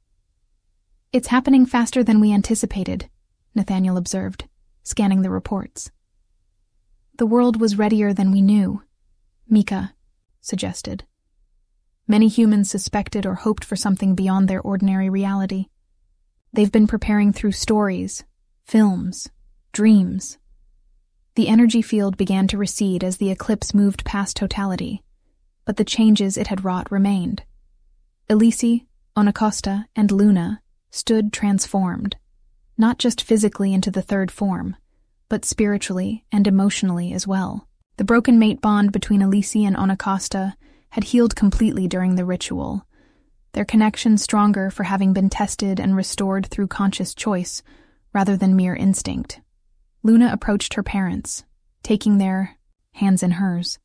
"It's happening faster than we anticipated," Nathaniel observed, scanning the reports. "The world was readier than we knew," Mika suggested. "Many humans suspected or hoped for something beyond their ordinary reality. They've been preparing through stories, films, dreams." The energy field began to recede as the eclipse moved past totality, but the changes it had wrought remained. Elise, Onacosta, and Luna stood transformed, not just physically into the third form, but spiritually and emotionally as well. The broken mate bond between Elise and Onacosta had healed completely during the ritual, their connection stronger for having been tested and restored through conscious choice rather than mere instinct. Luna approached her parents, taking their hands in hers.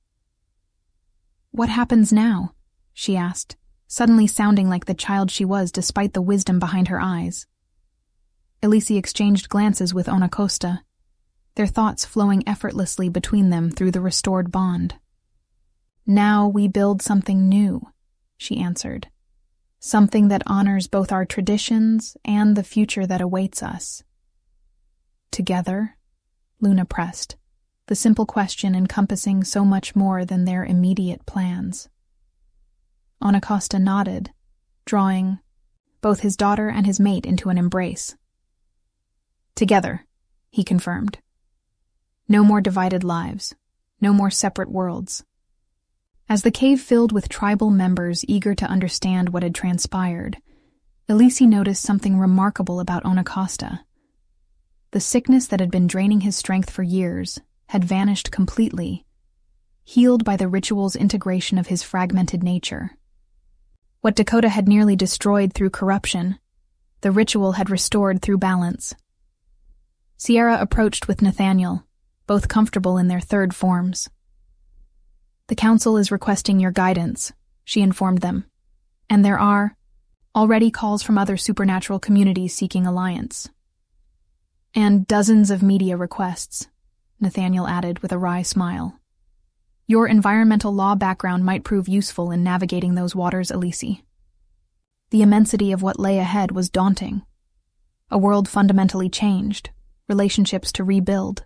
"What happens now?" she asked, suddenly sounding like the child she was despite the wisdom behind her eyes. Elise exchanged glances with Onacosta, their thoughts flowing effortlessly between them through the restored bond. "Now we build something new," she answered. "Something that honors both our traditions and the future that awaits us." "Together?" Luna pressed, the simple question encompassing so much more than their immediate plans. Onacosta nodded, drawing both his daughter and his mate into an embrace. "Together," he confirmed. "No more divided lives, no more separate worlds." As the cave filled with tribal members eager to understand what had transpired, Elise noticed something remarkable about Onacosta. The sickness that had been draining his strength for years had vanished completely, healed by the ritual's integration of his fragmented nature. What Dakota had nearly destroyed through corruption, the ritual had restored through balance. Sierra approached with Nathaniel, both comfortable in their third forms. "The Council is requesting your guidance," she informed them, "and there are already calls from other supernatural communities seeking alliance." "And dozens of media requests," Nathaniel added with a wry smile. "Your environmental law background might prove useful in navigating those waters, Elise." The immensity of what lay ahead was daunting. A world fundamentally changed, relationships to rebuild,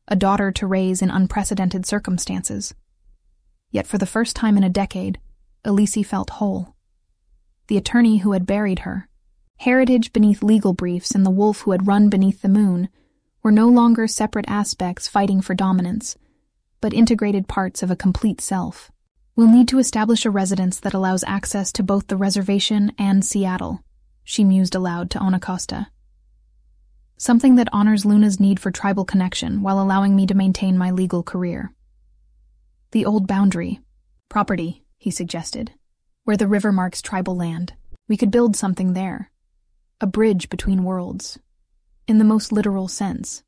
a daughter to raise in unprecedented circumstances. Yet for the first time in a decade, Elise felt whole. The attorney who had buried her, heritage beneath legal briefs, and the wolf who had run beneath the moon were no longer separate aspects fighting for dominance, but integrated parts of a complete self. "We'll need to establish a residence that allows access to both the reservation and Seattle," she mused aloud to Anacosta. "Something that honors Luna's need for tribal connection while allowing me to maintain my legal career." "The old boundary property," he suggested, "where the river marks tribal land. We could build something there. A bridge between worlds. In the most literal sense."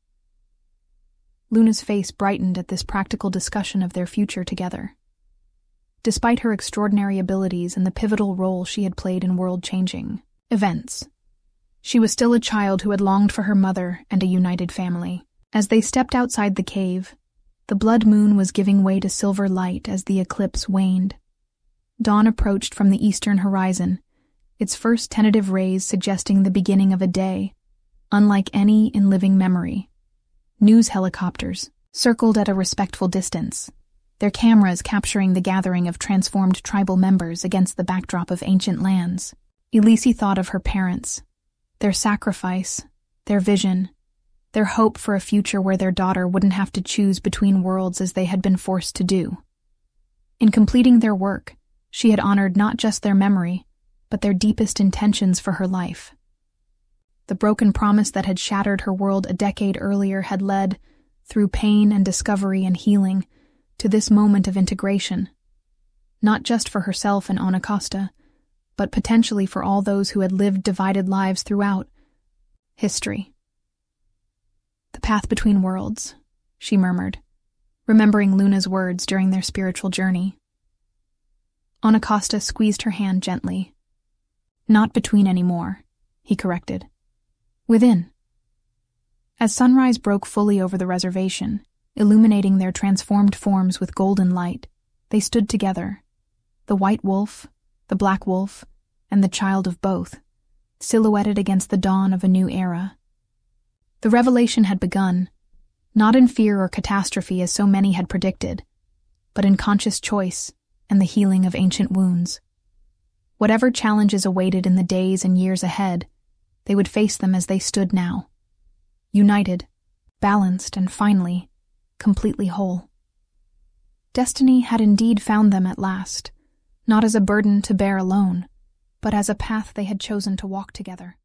Luna's face brightened at this practical discussion of their future together. Despite her extraordinary abilities and the pivotal role she had played in world-changing events, she was still a child who had longed for her mother and a united family. As they stepped outside the cave, the blood moon was giving way to silver light as the eclipse waned. Dawn approached from the eastern horizon, its first tentative rays suggesting the beginning of a day, unlike any in living memory. News helicopters circled at a respectful distance, their cameras capturing the gathering of transformed tribal members against the backdrop of ancient lands. Elise thought of her parents, their sacrifice, their vision, their hope for a future where their daughter wouldn't have to choose between worlds as they had been forced to do. In completing their work, she had honored not just their memory, but their deepest intentions for her life. The broken promise that had shattered her world a decade earlier had led, through pain and discovery and healing, to this moment of integration, not just for herself and Anacosta, but potentially for all those who had lived divided lives throughout history. "The path between worlds," she murmured, remembering Luna's words during their spiritual journey. Anacosta squeezed her hand gently. "Not between anymore," he corrected. "Within." As sunrise broke fully over the reservation, illuminating their transformed forms with golden light, they stood together, the white wolf, the black wolf, and the child of both, silhouetted against the dawn of a new era. The revelation had begun, not in fear or catastrophe as so many had predicted, but in conscious choice and the healing of ancient wounds. Whatever challenges awaited in the days and years ahead, they would face them as they stood now, united, balanced, and finally, completely whole. Destiny had indeed found them at last, not as a burden to bear alone, but as a path they had chosen to walk together.